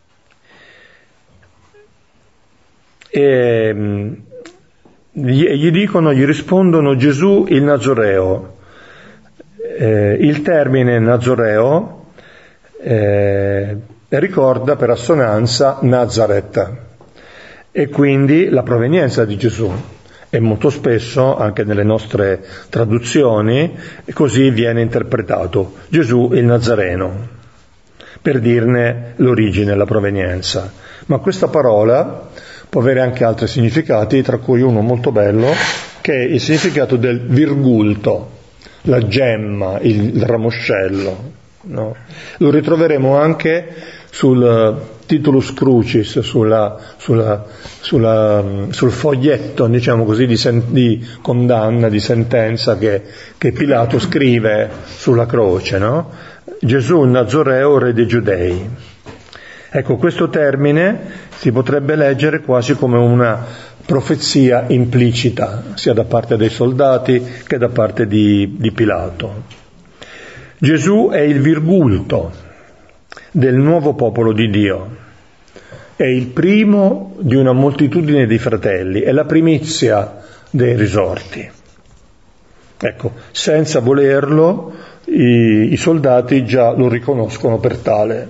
E gli dicono, gli rispondono Gesù il Nazareo. Eh, il termine Nazareo eh, ricorda per assonanza Nazareth e quindi la provenienza di Gesù, e molto spesso anche nelle nostre traduzioni così viene interpretato Gesù il Nazareno, per dirne l'origine, la provenienza. Ma questa parola può avere anche altri significati, tra cui uno molto bello che è il significato del virgulto, la gemma, il ramoscello, no? Lo ritroveremo anche sul titulus crucis, sulla, sulla, sulla, sul foglietto, diciamo così, di, sen- di condanna, di sentenza che, che Pilato scrive sulla croce, no? Gesù il Nazareo, re dei Giudei. Ecco, questo termine si potrebbe leggere quasi come una profezia implicita, sia da parte dei soldati che da parte di, di Pilato. Gesù è il virgulto del nuovo popolo di Dio, è il primo di una moltitudine di fratelli, è la primizia dei risorti. Ecco, senza volerlo, i, i soldati già lo riconoscono per tale.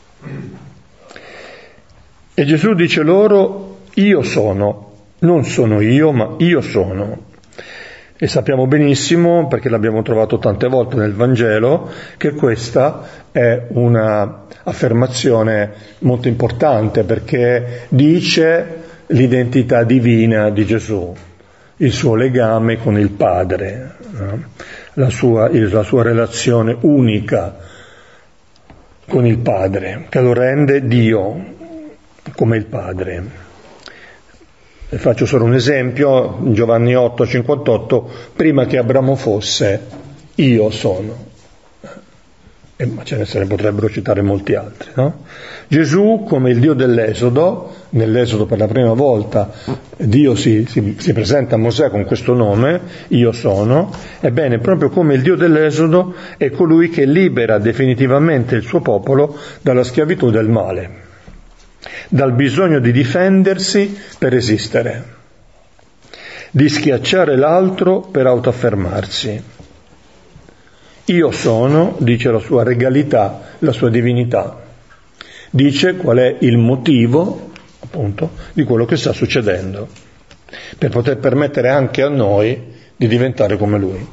E Gesù dice loro: io sono. Non sono io, ma io sono. E sappiamo benissimo, perché l'abbiamo trovato tante volte nel Vangelo, che questa è una affermazione molto importante, perché dice l'identità divina di Gesù, il suo legame con il Padre, no? la, sua, la sua relazione unica con il Padre, che lo rende Dio come il Padre. E faccio solo un esempio, Giovanni otto cinquantotto, prima che Abramo fosse, io sono. E, ma ce ne se ne potrebbero citare molti altri, no? Gesù, come il Dio dell'Esodo, nell'Esodo per la prima volta Dio si, si, si presenta a Mosè con questo nome, io sono, ebbene proprio come il Dio dell'Esodo è colui che libera definitivamente il suo popolo dalla schiavitù del male, dal bisogno di difendersi per esistere, di schiacciare l'altro per autoaffermarsi. Io sono, dice la sua regalità, la sua divinità, dice qual è il motivo, appunto, di quello che sta succedendo, per poter permettere anche a noi di diventare come Lui.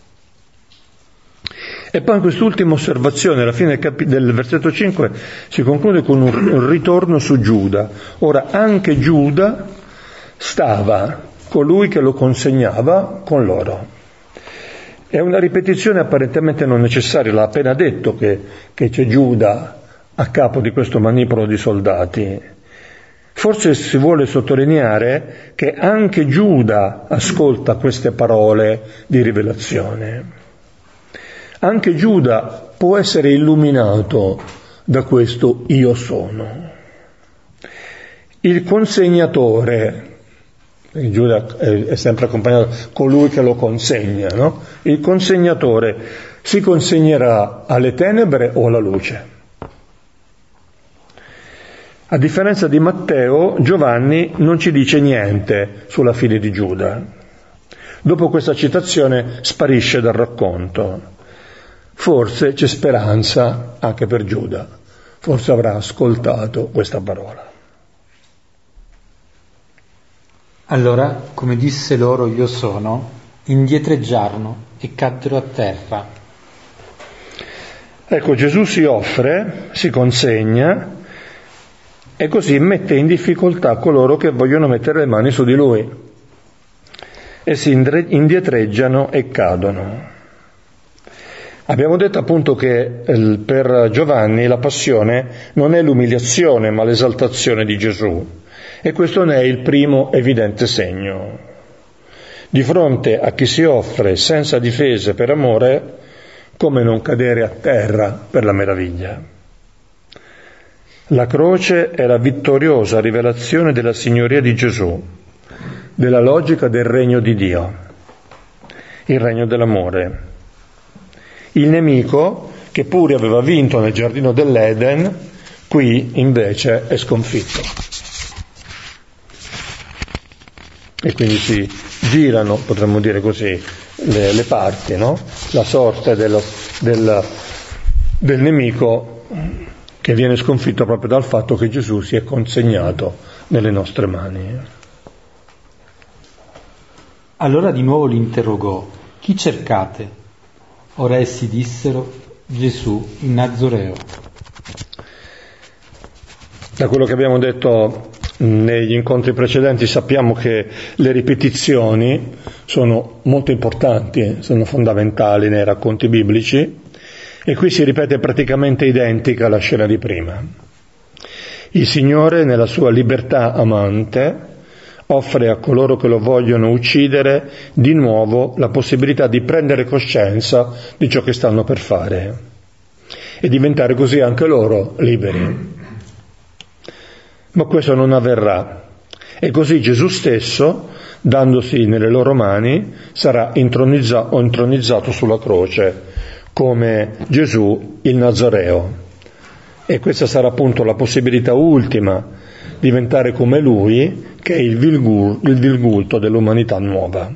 E poi in quest'ultima osservazione, alla fine del, capi- del versetto cinque, si conclude con un, un ritorno su Giuda. Ora, anche Giuda stava, colui che lo consegnava, con loro. È una ripetizione apparentemente non necessaria, l'ha appena detto che, che c'è Giuda a capo di questo manipolo di soldati. Forse si vuole sottolineare che anche Giuda ascolta queste parole di rivelazione. Anche Giuda può essere illuminato da questo io sono. Il consegnatore, Giuda è sempre accompagnato colui che lo consegna, no? Il consegnatore si consegnerà alle tenebre o alla luce? A differenza di Matteo, Giovanni non ci dice niente sulla fine di Giuda. Dopo questa citazione sparisce dal racconto. Forse c'è speranza anche per Giuda, forse avrà ascoltato questa parola. Allora, come disse loro io sono, indietreggiarono e caddero a terra. Ecco, Gesù si offre, si consegna e così mette in difficoltà coloro che vogliono mettere le mani su di lui e si indietreggiano e cadono. Abbiamo detto appunto che per Giovanni la passione non è l'umiliazione ma l'esaltazione di Gesù, e questo ne è il primo evidente segno. Di fronte a chi si offre senza difese per amore, come non cadere a terra per la meraviglia? La croce è la vittoriosa rivelazione della signoria di Gesù, della logica del regno di Dio, il regno dell'amore. Il nemico, che pure aveva vinto nel giardino dell'Eden, qui invece è sconfitto. E quindi si girano, potremmo dire così, le, le parti, no? La sorte dello, del, del nemico che viene sconfitto proprio dal fatto che Gesù si è consegnato nelle nostre mani. Allora di nuovo li interrogò: chi cercate? Ora essi dissero: Gesù il Nazoreo. Da quello che abbiamo detto negli incontri precedenti sappiamo che le ripetizioni sono molto importanti, sono fondamentali nei racconti biblici, e qui si ripete praticamente identica alla scena di prima. Il Signore, nella sua libertà amante, offre a coloro che lo vogliono uccidere di nuovo la possibilità di prendere coscienza di ciò che stanno per fare e diventare così anche loro liberi. Ma questo non avverrà, e così Gesù stesso, dandosi nelle loro mani, sarà intronizza- intronizzato sulla croce come Gesù il Nazareo, e questa sarà appunto la possibilità ultima, diventare come Lui, che è il, vilgu- il vilgulto dell'umanità nuova.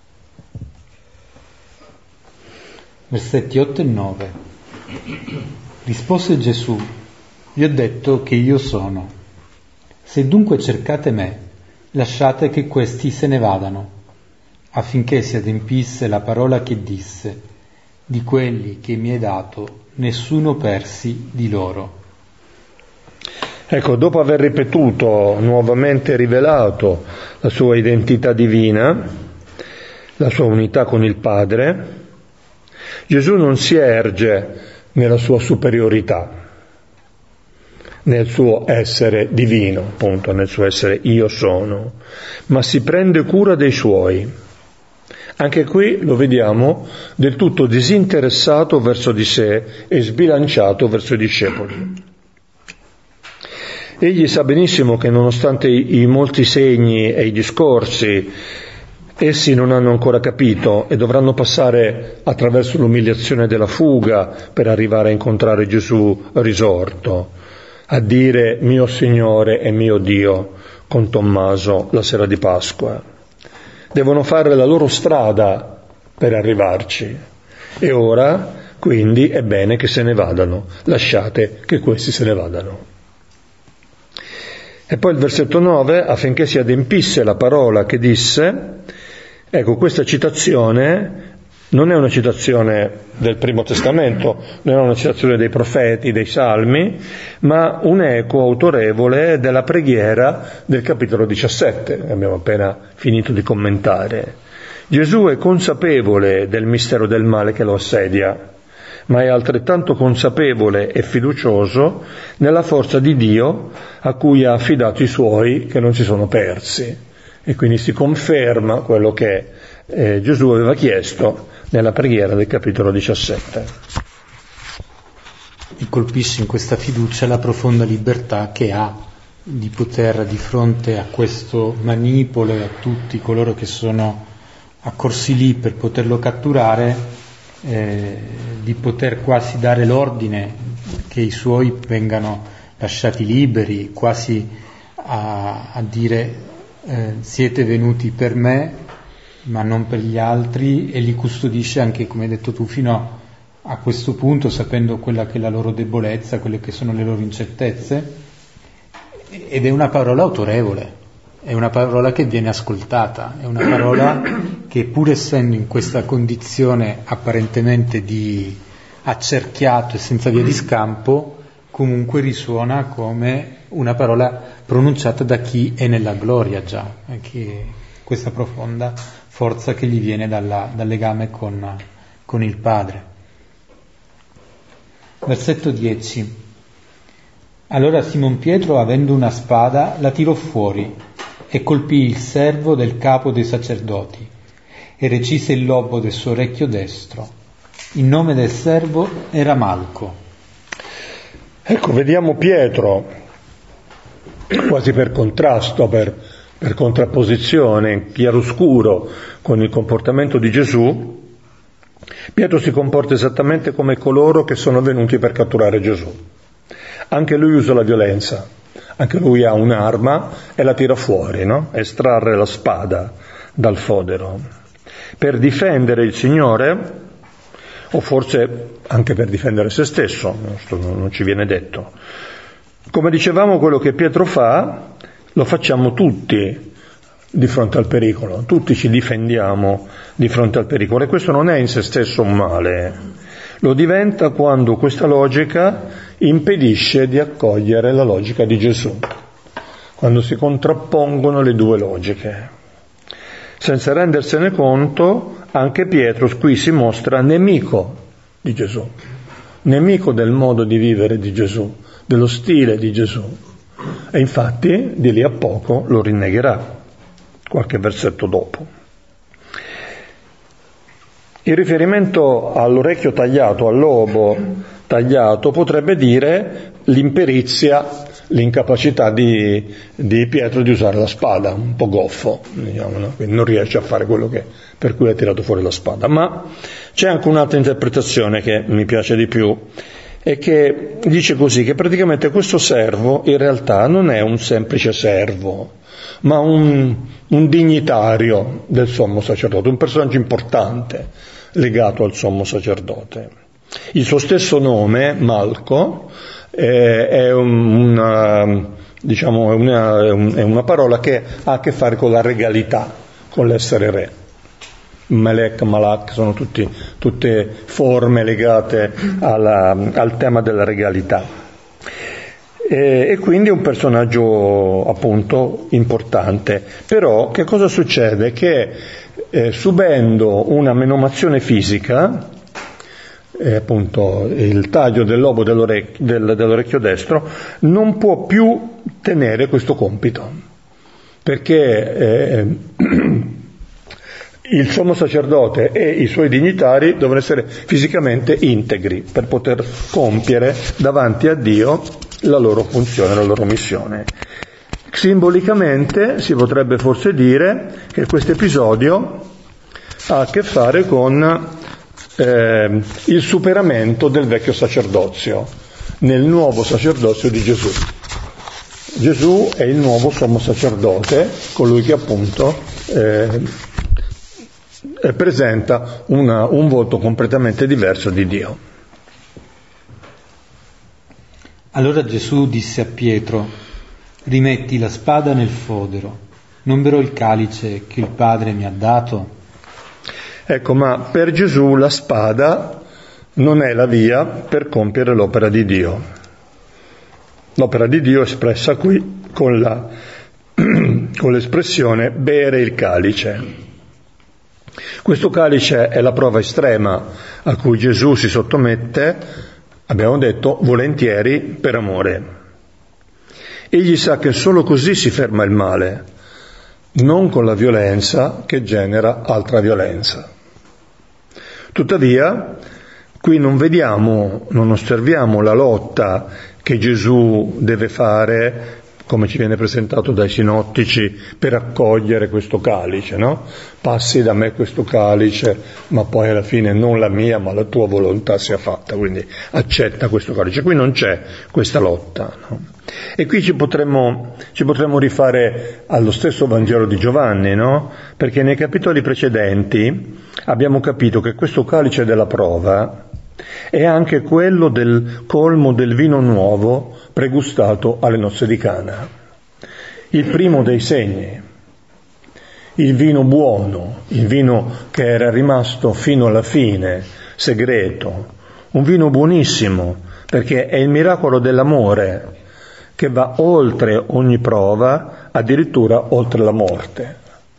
Versetti otto e nove. Rispose Gesù: vi ho detto che io sono. Se dunque cercate me, lasciate che questi se ne vadano, affinché si adempisse la parola che disse: di quelli che mi hai dato, nessuno persi di loro. Ecco, dopo aver ripetuto, nuovamente rivelato la sua identità divina, la sua unità con il Padre, Gesù non si erge nella sua superiorità, nel suo essere divino, appunto, nel suo essere io sono, ma si prende cura dei suoi. Anche qui lo vediamo del tutto disinteressato verso di sé e sbilanciato verso i discepoli. Egli sa benissimo che nonostante i, i molti segni e i discorsi, essi non hanno ancora capito e dovranno passare attraverso l'umiliazione della fuga per arrivare a incontrare Gesù risorto, a dire mio Signore e mio Dio con Tommaso la sera di Pasqua. Devono fare la loro strada per arrivarci, e ora quindi è bene che se ne vadano, lasciate che questi se ne vadano. E poi il versetto nove, affinché si adempisse la parola che disse. Ecco, questa citazione non è una citazione del Primo Testamento, non è una citazione dei profeti, dei salmi, ma un eco autorevole della preghiera del capitolo diciassette, che abbiamo appena finito di commentare. Gesù è consapevole del mistero del male che lo assedia, ma è altrettanto consapevole e fiducioso nella forza di Dio a cui ha affidato i suoi che non si sono persi. E quindi si conferma quello che eh, Gesù aveva chiesto nella preghiera del capitolo diciassette. E colpisce in questa fiducia la profonda libertà che ha di poter, di fronte a questo manipolo e a tutti coloro che sono accorsi lì per poterlo catturare, eh, di poter quasi dare l'ordine che i suoi vengano lasciati liberi, quasi a, a dire eh, siete venuti per me ma non per gli altri, e li custodisce anche, come hai detto tu, fino a questo punto, sapendo quella che è la loro debolezza, quelle che sono le loro incertezze. Ed è una parola autorevole, è una parola che viene ascoltata, è una parola che, pur essendo in questa condizione apparentemente di accerchiato e senza via di scampo, comunque risuona come una parola pronunciata da chi è nella gloria già, che questa profonda forza che gli viene dalla, dal legame con, con il Padre. Versetto dieci. Allora Simon Pietro, avendo una spada, la tirò fuori e colpì il servo del capo dei sacerdoti e recise il lobo del suo orecchio destro. Il nome del servo era Malco. Ecco, vediamo Pietro, quasi per contrasto, per, per contrapposizione, in chiaroscuro con il comportamento di Gesù. Pietro si comporta esattamente come coloro che sono venuti per catturare Gesù. Anche lui usa la violenza, anche lui ha un'arma e la tira fuori, no? Estrarre la spada dal fodero, per difendere il Signore, o forse anche per difendere se stesso, non ci viene detto. Come dicevamo, quello che Pietro fa, lo facciamo tutti di fronte al pericolo, tutti ci difendiamo di fronte al pericolo, e questo non è in se stesso un male. Lo diventa quando questa logica impedisce di accogliere la logica di Gesù, quando si contrappongono le due logiche. Senza rendersene conto, anche Pietro qui si mostra nemico di Gesù, nemico del modo di vivere di Gesù, dello stile di Gesù. E infatti di lì a poco lo rinnegherà, qualche versetto dopo. Il riferimento all'orecchio tagliato, al lobo tagliato, potrebbe dire l'imperizia, l'incapacità di, di Pietro di usare la spada, un po' goffo, diciamo, no? Quindi non riesce a fare quello che, per cui ha tirato fuori la spada. Ma c'è anche un'altra interpretazione che mi piace di più, e che dice così, che praticamente questo servo in realtà non è un semplice servo, ma un, un dignitario del sommo sacerdote, un personaggio importante legato al sommo sacerdote. Il suo stesso nome, Malco, eh, è, un, una, diciamo, una, è una parola che ha a che fare con la regalità, con l'essere re. Melech, Malak sono tutti, tutte forme legate alla, al tema della regalità. E, e quindi è un personaggio appunto importante. Però che cosa succede? Che eh, subendo una menomazione fisica, eh, appunto il taglio del lobo dell'orecchio, del, dell'orecchio destro, non può più tenere questo compito, perché eh, il sommo sacerdote e i suoi dignitari devono essere fisicamente integri per poter compiere davanti a Dio la loro funzione, la loro missione. Simbolicamente si potrebbe forse dire che questo episodio ha a che fare con eh, il superamento del vecchio sacerdozio nel nuovo sacerdozio di Gesù. Gesù è il nuovo sommo sacerdote, colui che appunto eh, presenta una, un volto completamente diverso di Dio. Allora Gesù disse a Pietro: rimetti la spada nel fodero, non berò il calice che il Padre mi ha dato? Ecco, ma per Gesù la spada non è la via per compiere l'opera di Dio. L'opera di Dio è espressa qui con, la, con l'espressione bere il calice. Questo calice è la prova estrema a cui Gesù si sottomette, abbiamo detto, volentieri per amore. Egli sa che solo così si ferma il male, non con la violenza che genera altra violenza. Tuttavia, qui non vediamo, non osserviamo la lotta che Gesù deve fare, come ci viene presentato dai sinottici, per accogliere questo calice, no? Passi da me questo calice, ma poi alla fine non la mia, ma la tua volontà sia fatta, quindi accetta questo calice. Qui non c'è questa lotta, no? E qui ci potremmo, ci potremmo rifare allo stesso Vangelo di Giovanni, no? Perché nei capitoli precedenti abbiamo capito che questo calice della prova è anche quello del colmo del vino nuovo pregustato alle nozze di Cana. Il primo dei segni, il vino buono, il vino che era rimasto fino alla fine, segreto, un vino buonissimo, perché è il miracolo dell'amore che va oltre ogni prova, addirittura oltre la morte.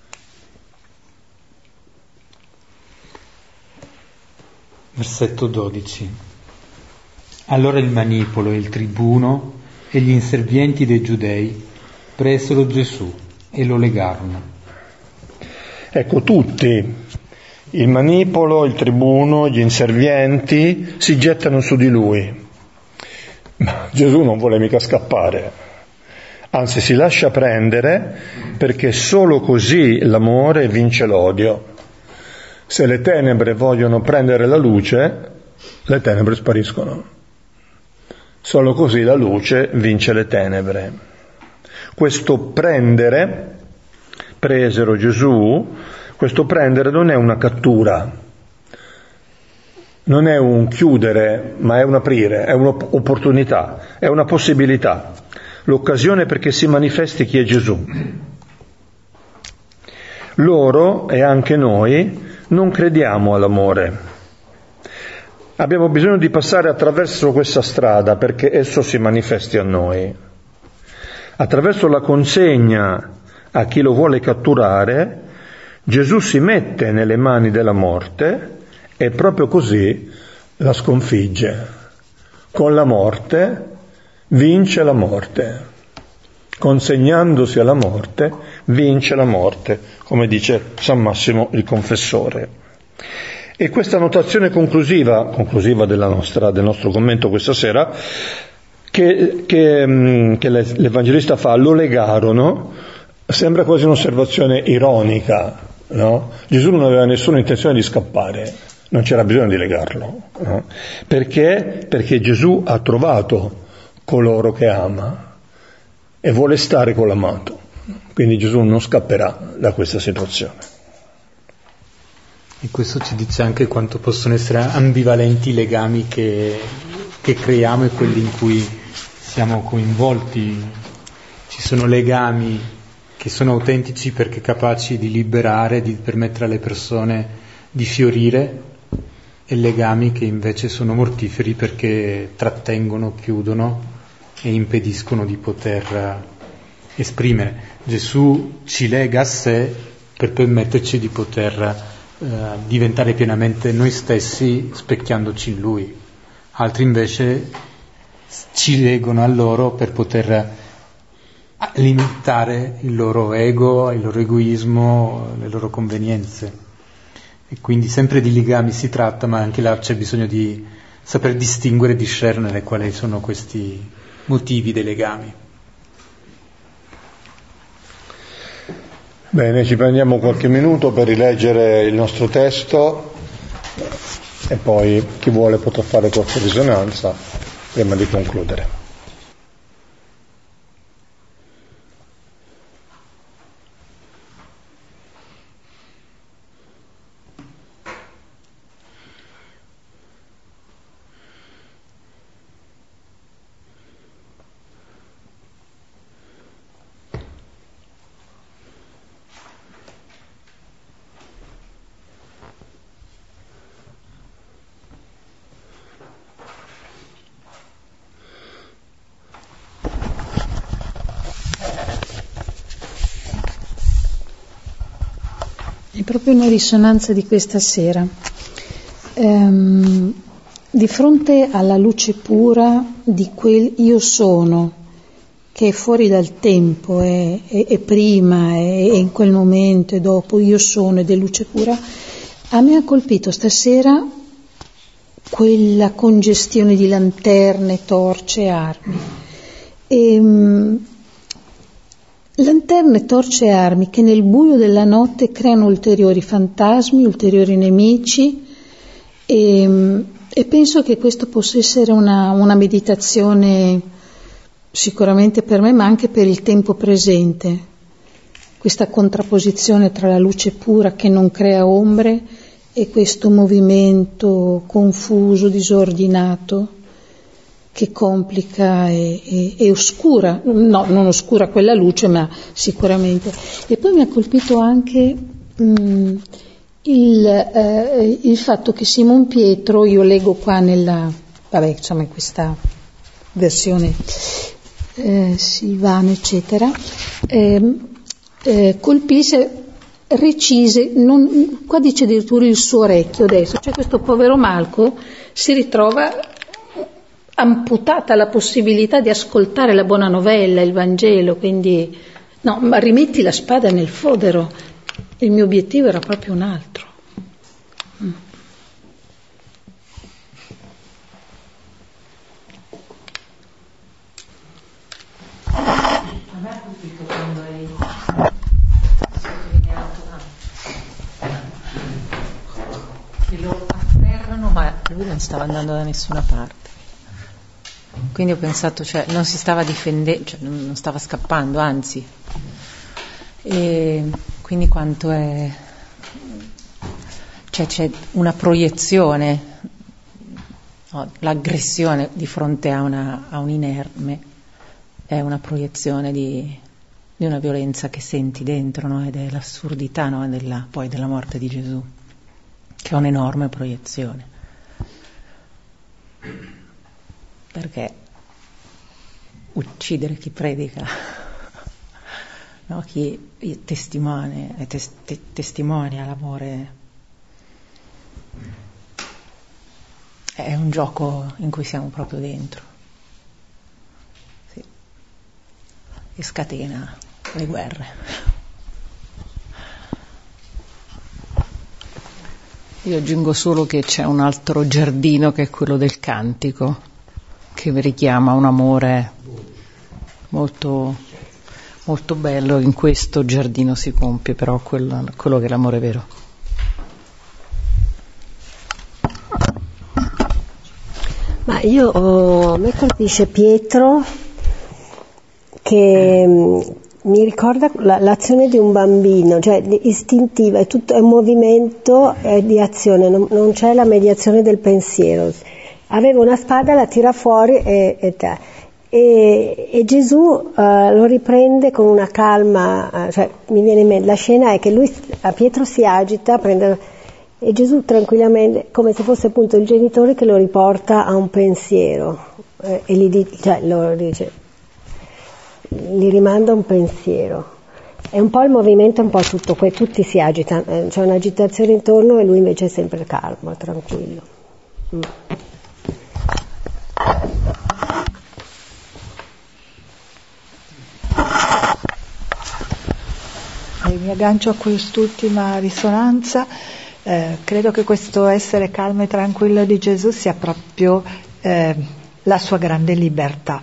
Versetto dodici. Allora il manipolo, il tribuno e gli inservienti dei giudei presero Gesù e lo legarono. Ecco, tutti, il manipolo, il tribuno, gli inservienti, si gettano su di lui. Ma Gesù non vuole mica scappare, anzi si lascia prendere, perché solo così l'amore vince l'odio. Se le tenebre vogliono prendere la luce, le tenebre spariscono. Solo così la luce vince le tenebre. Questo prendere, presero Gesù, questo prendere non è una cattura, non è un chiudere, ma è un aprire, è un'opportunità, è una possibilità, l'occasione perché si manifesti chi è Gesù. Loro e anche noi non crediamo all'amore. Abbiamo bisogno di passare attraverso questa strada perché esso si manifesti a noi. Attraverso la consegna a chi lo vuole catturare, Gesù si mette nelle mani della morte e proprio così la sconfigge. Con la morte vince la morte. Consegnandosi alla morte, vince la morte, come dice San Massimo il Confessore. E questa notazione conclusiva, conclusiva della nostra, del nostro commento questa sera, che, che, che l'Evangelista fa, lo legarono, sembra quasi un'osservazione ironica, no? Gesù non aveva nessuna intenzione di scappare, non c'era bisogno di legarlo, no? Perché? Perché Gesù ha trovato coloro che ama e vuole stare con l'amato, quindi Gesù non scapperà da questa situazione. E questo ci dice anche quanto possono essere ambivalenti i legami che, che creiamo e quelli in cui siamo coinvolti. Ci sono legami che sono autentici perché capaci di liberare, di permettere alle persone di fiorire, e legami che invece sono mortiferi perché trattengono, chiudono e impediscono di poter esprimere. Gesù ci lega a sé per permetterci di poter eh, diventare pienamente noi stessi specchiandoci in Lui. Altri invece ci legano a loro per poter limitare il loro ego, il loro egoismo, le loro convenienze. E quindi sempre di legami si tratta, ma anche là c'è bisogno di saper distinguere e discernere quali sono questi motivi dei legami. Bene, ci prendiamo qualche minuto per rileggere il nostro testo e poi chi vuole potrà fare qualche risonanza prima di concludere. proprio una risonanza di questa sera. Ehm, di fronte alla luce pura di quel io sono, che è fuori dal tempo, è, è, è prima, è, è in quel momento, è dopo, io sono ed è luce pura, a me ha colpito stasera quella congestione di lanterne, torce, armi. E, mh, lanterne, torce e armi che nel buio della notte creano ulteriori fantasmi, ulteriori nemici, e, e penso che questo possa essere una, una meditazione sicuramente per me, ma anche per il tempo presente, questa contrapposizione tra la luce pura che non crea ombre e questo movimento confuso, disordinato, che complica e, e, e oscura, no, non oscura quella luce, ma sicuramente. E poi mi ha colpito anche mh, il, eh, il fatto che Simon Pietro, io leggo qua nella, vabbè, insomma in questa versione eh, silvana, eccetera, eh, eh, colpisse, recise, non, qua dice addirittura il suo orecchio destro, cioè questo povero Malco si ritrova amputata la possibilità di ascoltare la buona novella, il Vangelo, quindi no, ma rimetti la spada nel fodero. Il mio obiettivo era proprio un altro. Mm. A me ha colpito quando hai sottolineato che lo afferrano, ma lui non stava andando da nessuna parte. Quindi ho pensato, cioè, non si stava difendendo, cioè, non stava scappando, anzi. E quindi quanto è, cioè c'è una proiezione, no? L'aggressione di fronte a, una, a un inerme è una proiezione di, di una violenza che senti dentro, no? Ed è l'assurdità, no? della, poi della morte di Gesù, che è un'enorme proiezione. Perché uccidere chi predica, no? Chi testimonia, tes, te, testimonia l'amore, è un gioco in cui siamo proprio dentro, sì. E scatena le guerre. Io aggiungo solo che c'è un altro giardino che è quello del cantico, che richiama un amore molto, molto bello. In questo giardino si compie però quello, quello che è l'amore vero. Ma io oh, a me colpisce Pietro, che mh, mi ricorda la, l'azione di un bambino, cioè istintiva, è tutto, è un movimento è di azione, non, non c'è la mediazione del pensiero. Aveva una spada, la tira fuori e, e, e, e Gesù uh, lo riprende con una calma, uh, cioè mi viene in mente, la scena è che lui, a Pietro si agita, prende, e Gesù tranquillamente, come se fosse appunto il genitore che lo riporta a un pensiero, eh, e gli dice, cioè, lo dice, gli rimanda un pensiero. È un po' il movimento, è un po' tutto, que- tutti si agitano, eh, c'è un'agitazione intorno e lui invece è sempre calmo, tranquillo. Mm. E mi aggancio a quest'ultima risonanza, eh, credo che questo essere calmo e tranquillo di Gesù sia proprio eh, la sua grande libertà.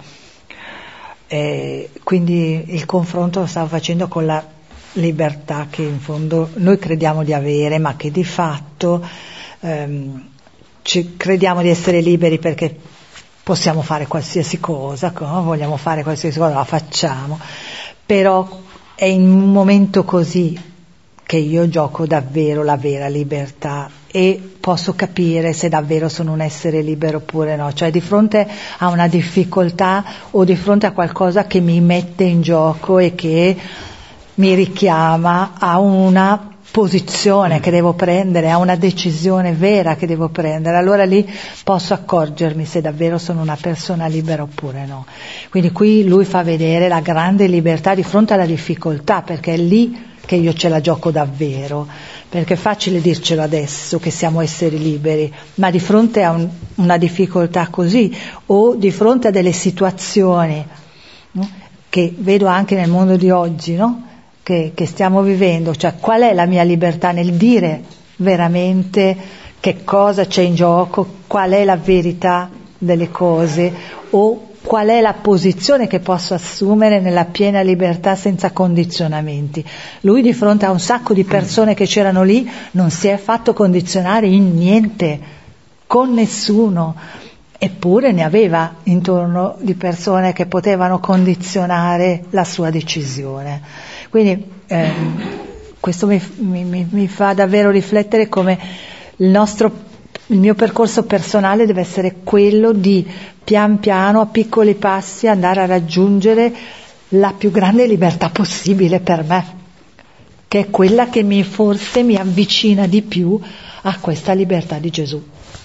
E quindi il confronto lo stavo facendo con la libertà che in fondo noi crediamo di avere, ma che di fatto ehm, ci crediamo di essere liberi perché possiamo fare qualsiasi cosa, no? Vogliamo fare qualsiasi cosa, la facciamo, però è in un momento così che io gioco davvero la vera libertà e posso capire se davvero sono un essere libero oppure no, cioè di fronte a una difficoltà o di fronte a qualcosa che mi mette in gioco e che mi richiama a una posizione che devo prendere, a una decisione vera che devo prendere, allora lì posso accorgermi se davvero sono una persona libera oppure no. Quindi qui lui fa vedere la grande libertà di fronte alla difficoltà, perché è lì che io ce la gioco davvero, perché è facile dircelo adesso che siamo esseri liberi, ma di fronte a un, una difficoltà così, o di fronte a delle situazioni, no? Che vedo anche nel mondo di oggi, no? che, che stiamo vivendo, cioè qual è la mia libertà nel dire veramente che cosa c'è in gioco, qual è la verità delle cose, o qual è la posizione che posso assumere nella piena libertà senza condizionamenti. Lui, di fronte a un sacco di persone che c'erano lì, non si è fatto condizionare in niente, con nessuno, eppure ne aveva intorno di persone che potevano condizionare la sua decisione. Quindi eh, questo mi, mi, mi fa davvero riflettere come il nostro il mio percorso personale deve essere quello di pian piano, a piccoli passi, andare a raggiungere la più grande libertà possibile per me, che è quella che mi forse mi avvicina di più a questa libertà di Gesù.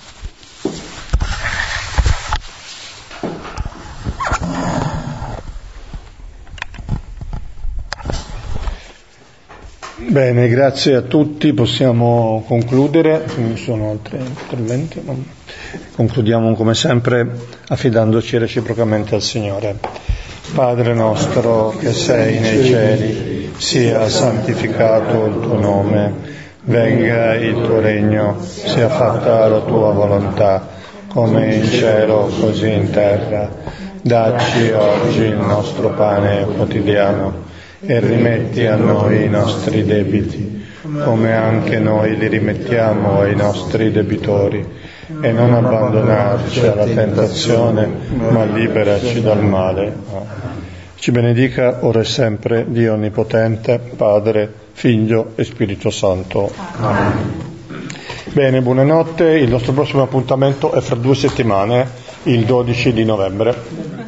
Bene, grazie a tutti, possiamo concludere, non sono altri interventi, ma concludiamo come sempre affidandoci reciprocamente al Signore. Padre nostro che sei nei cieli, sia santificato il tuo nome, venga il tuo regno, sia fatta la tua volontà, come in cielo così in terra. Dacci oggi il nostro pane quotidiano e rimetti a noi i nostri debiti, come anche noi li rimettiamo ai nostri debitori, e non abbandonarci alla tentazione, ma liberaci dal male. Ci benedica ora e sempre Dio Onnipotente, Padre, Figlio e Spirito Santo. Amen. Bene, buonanotte. Il nostro prossimo appuntamento è fra due settimane, il dodici di novembre.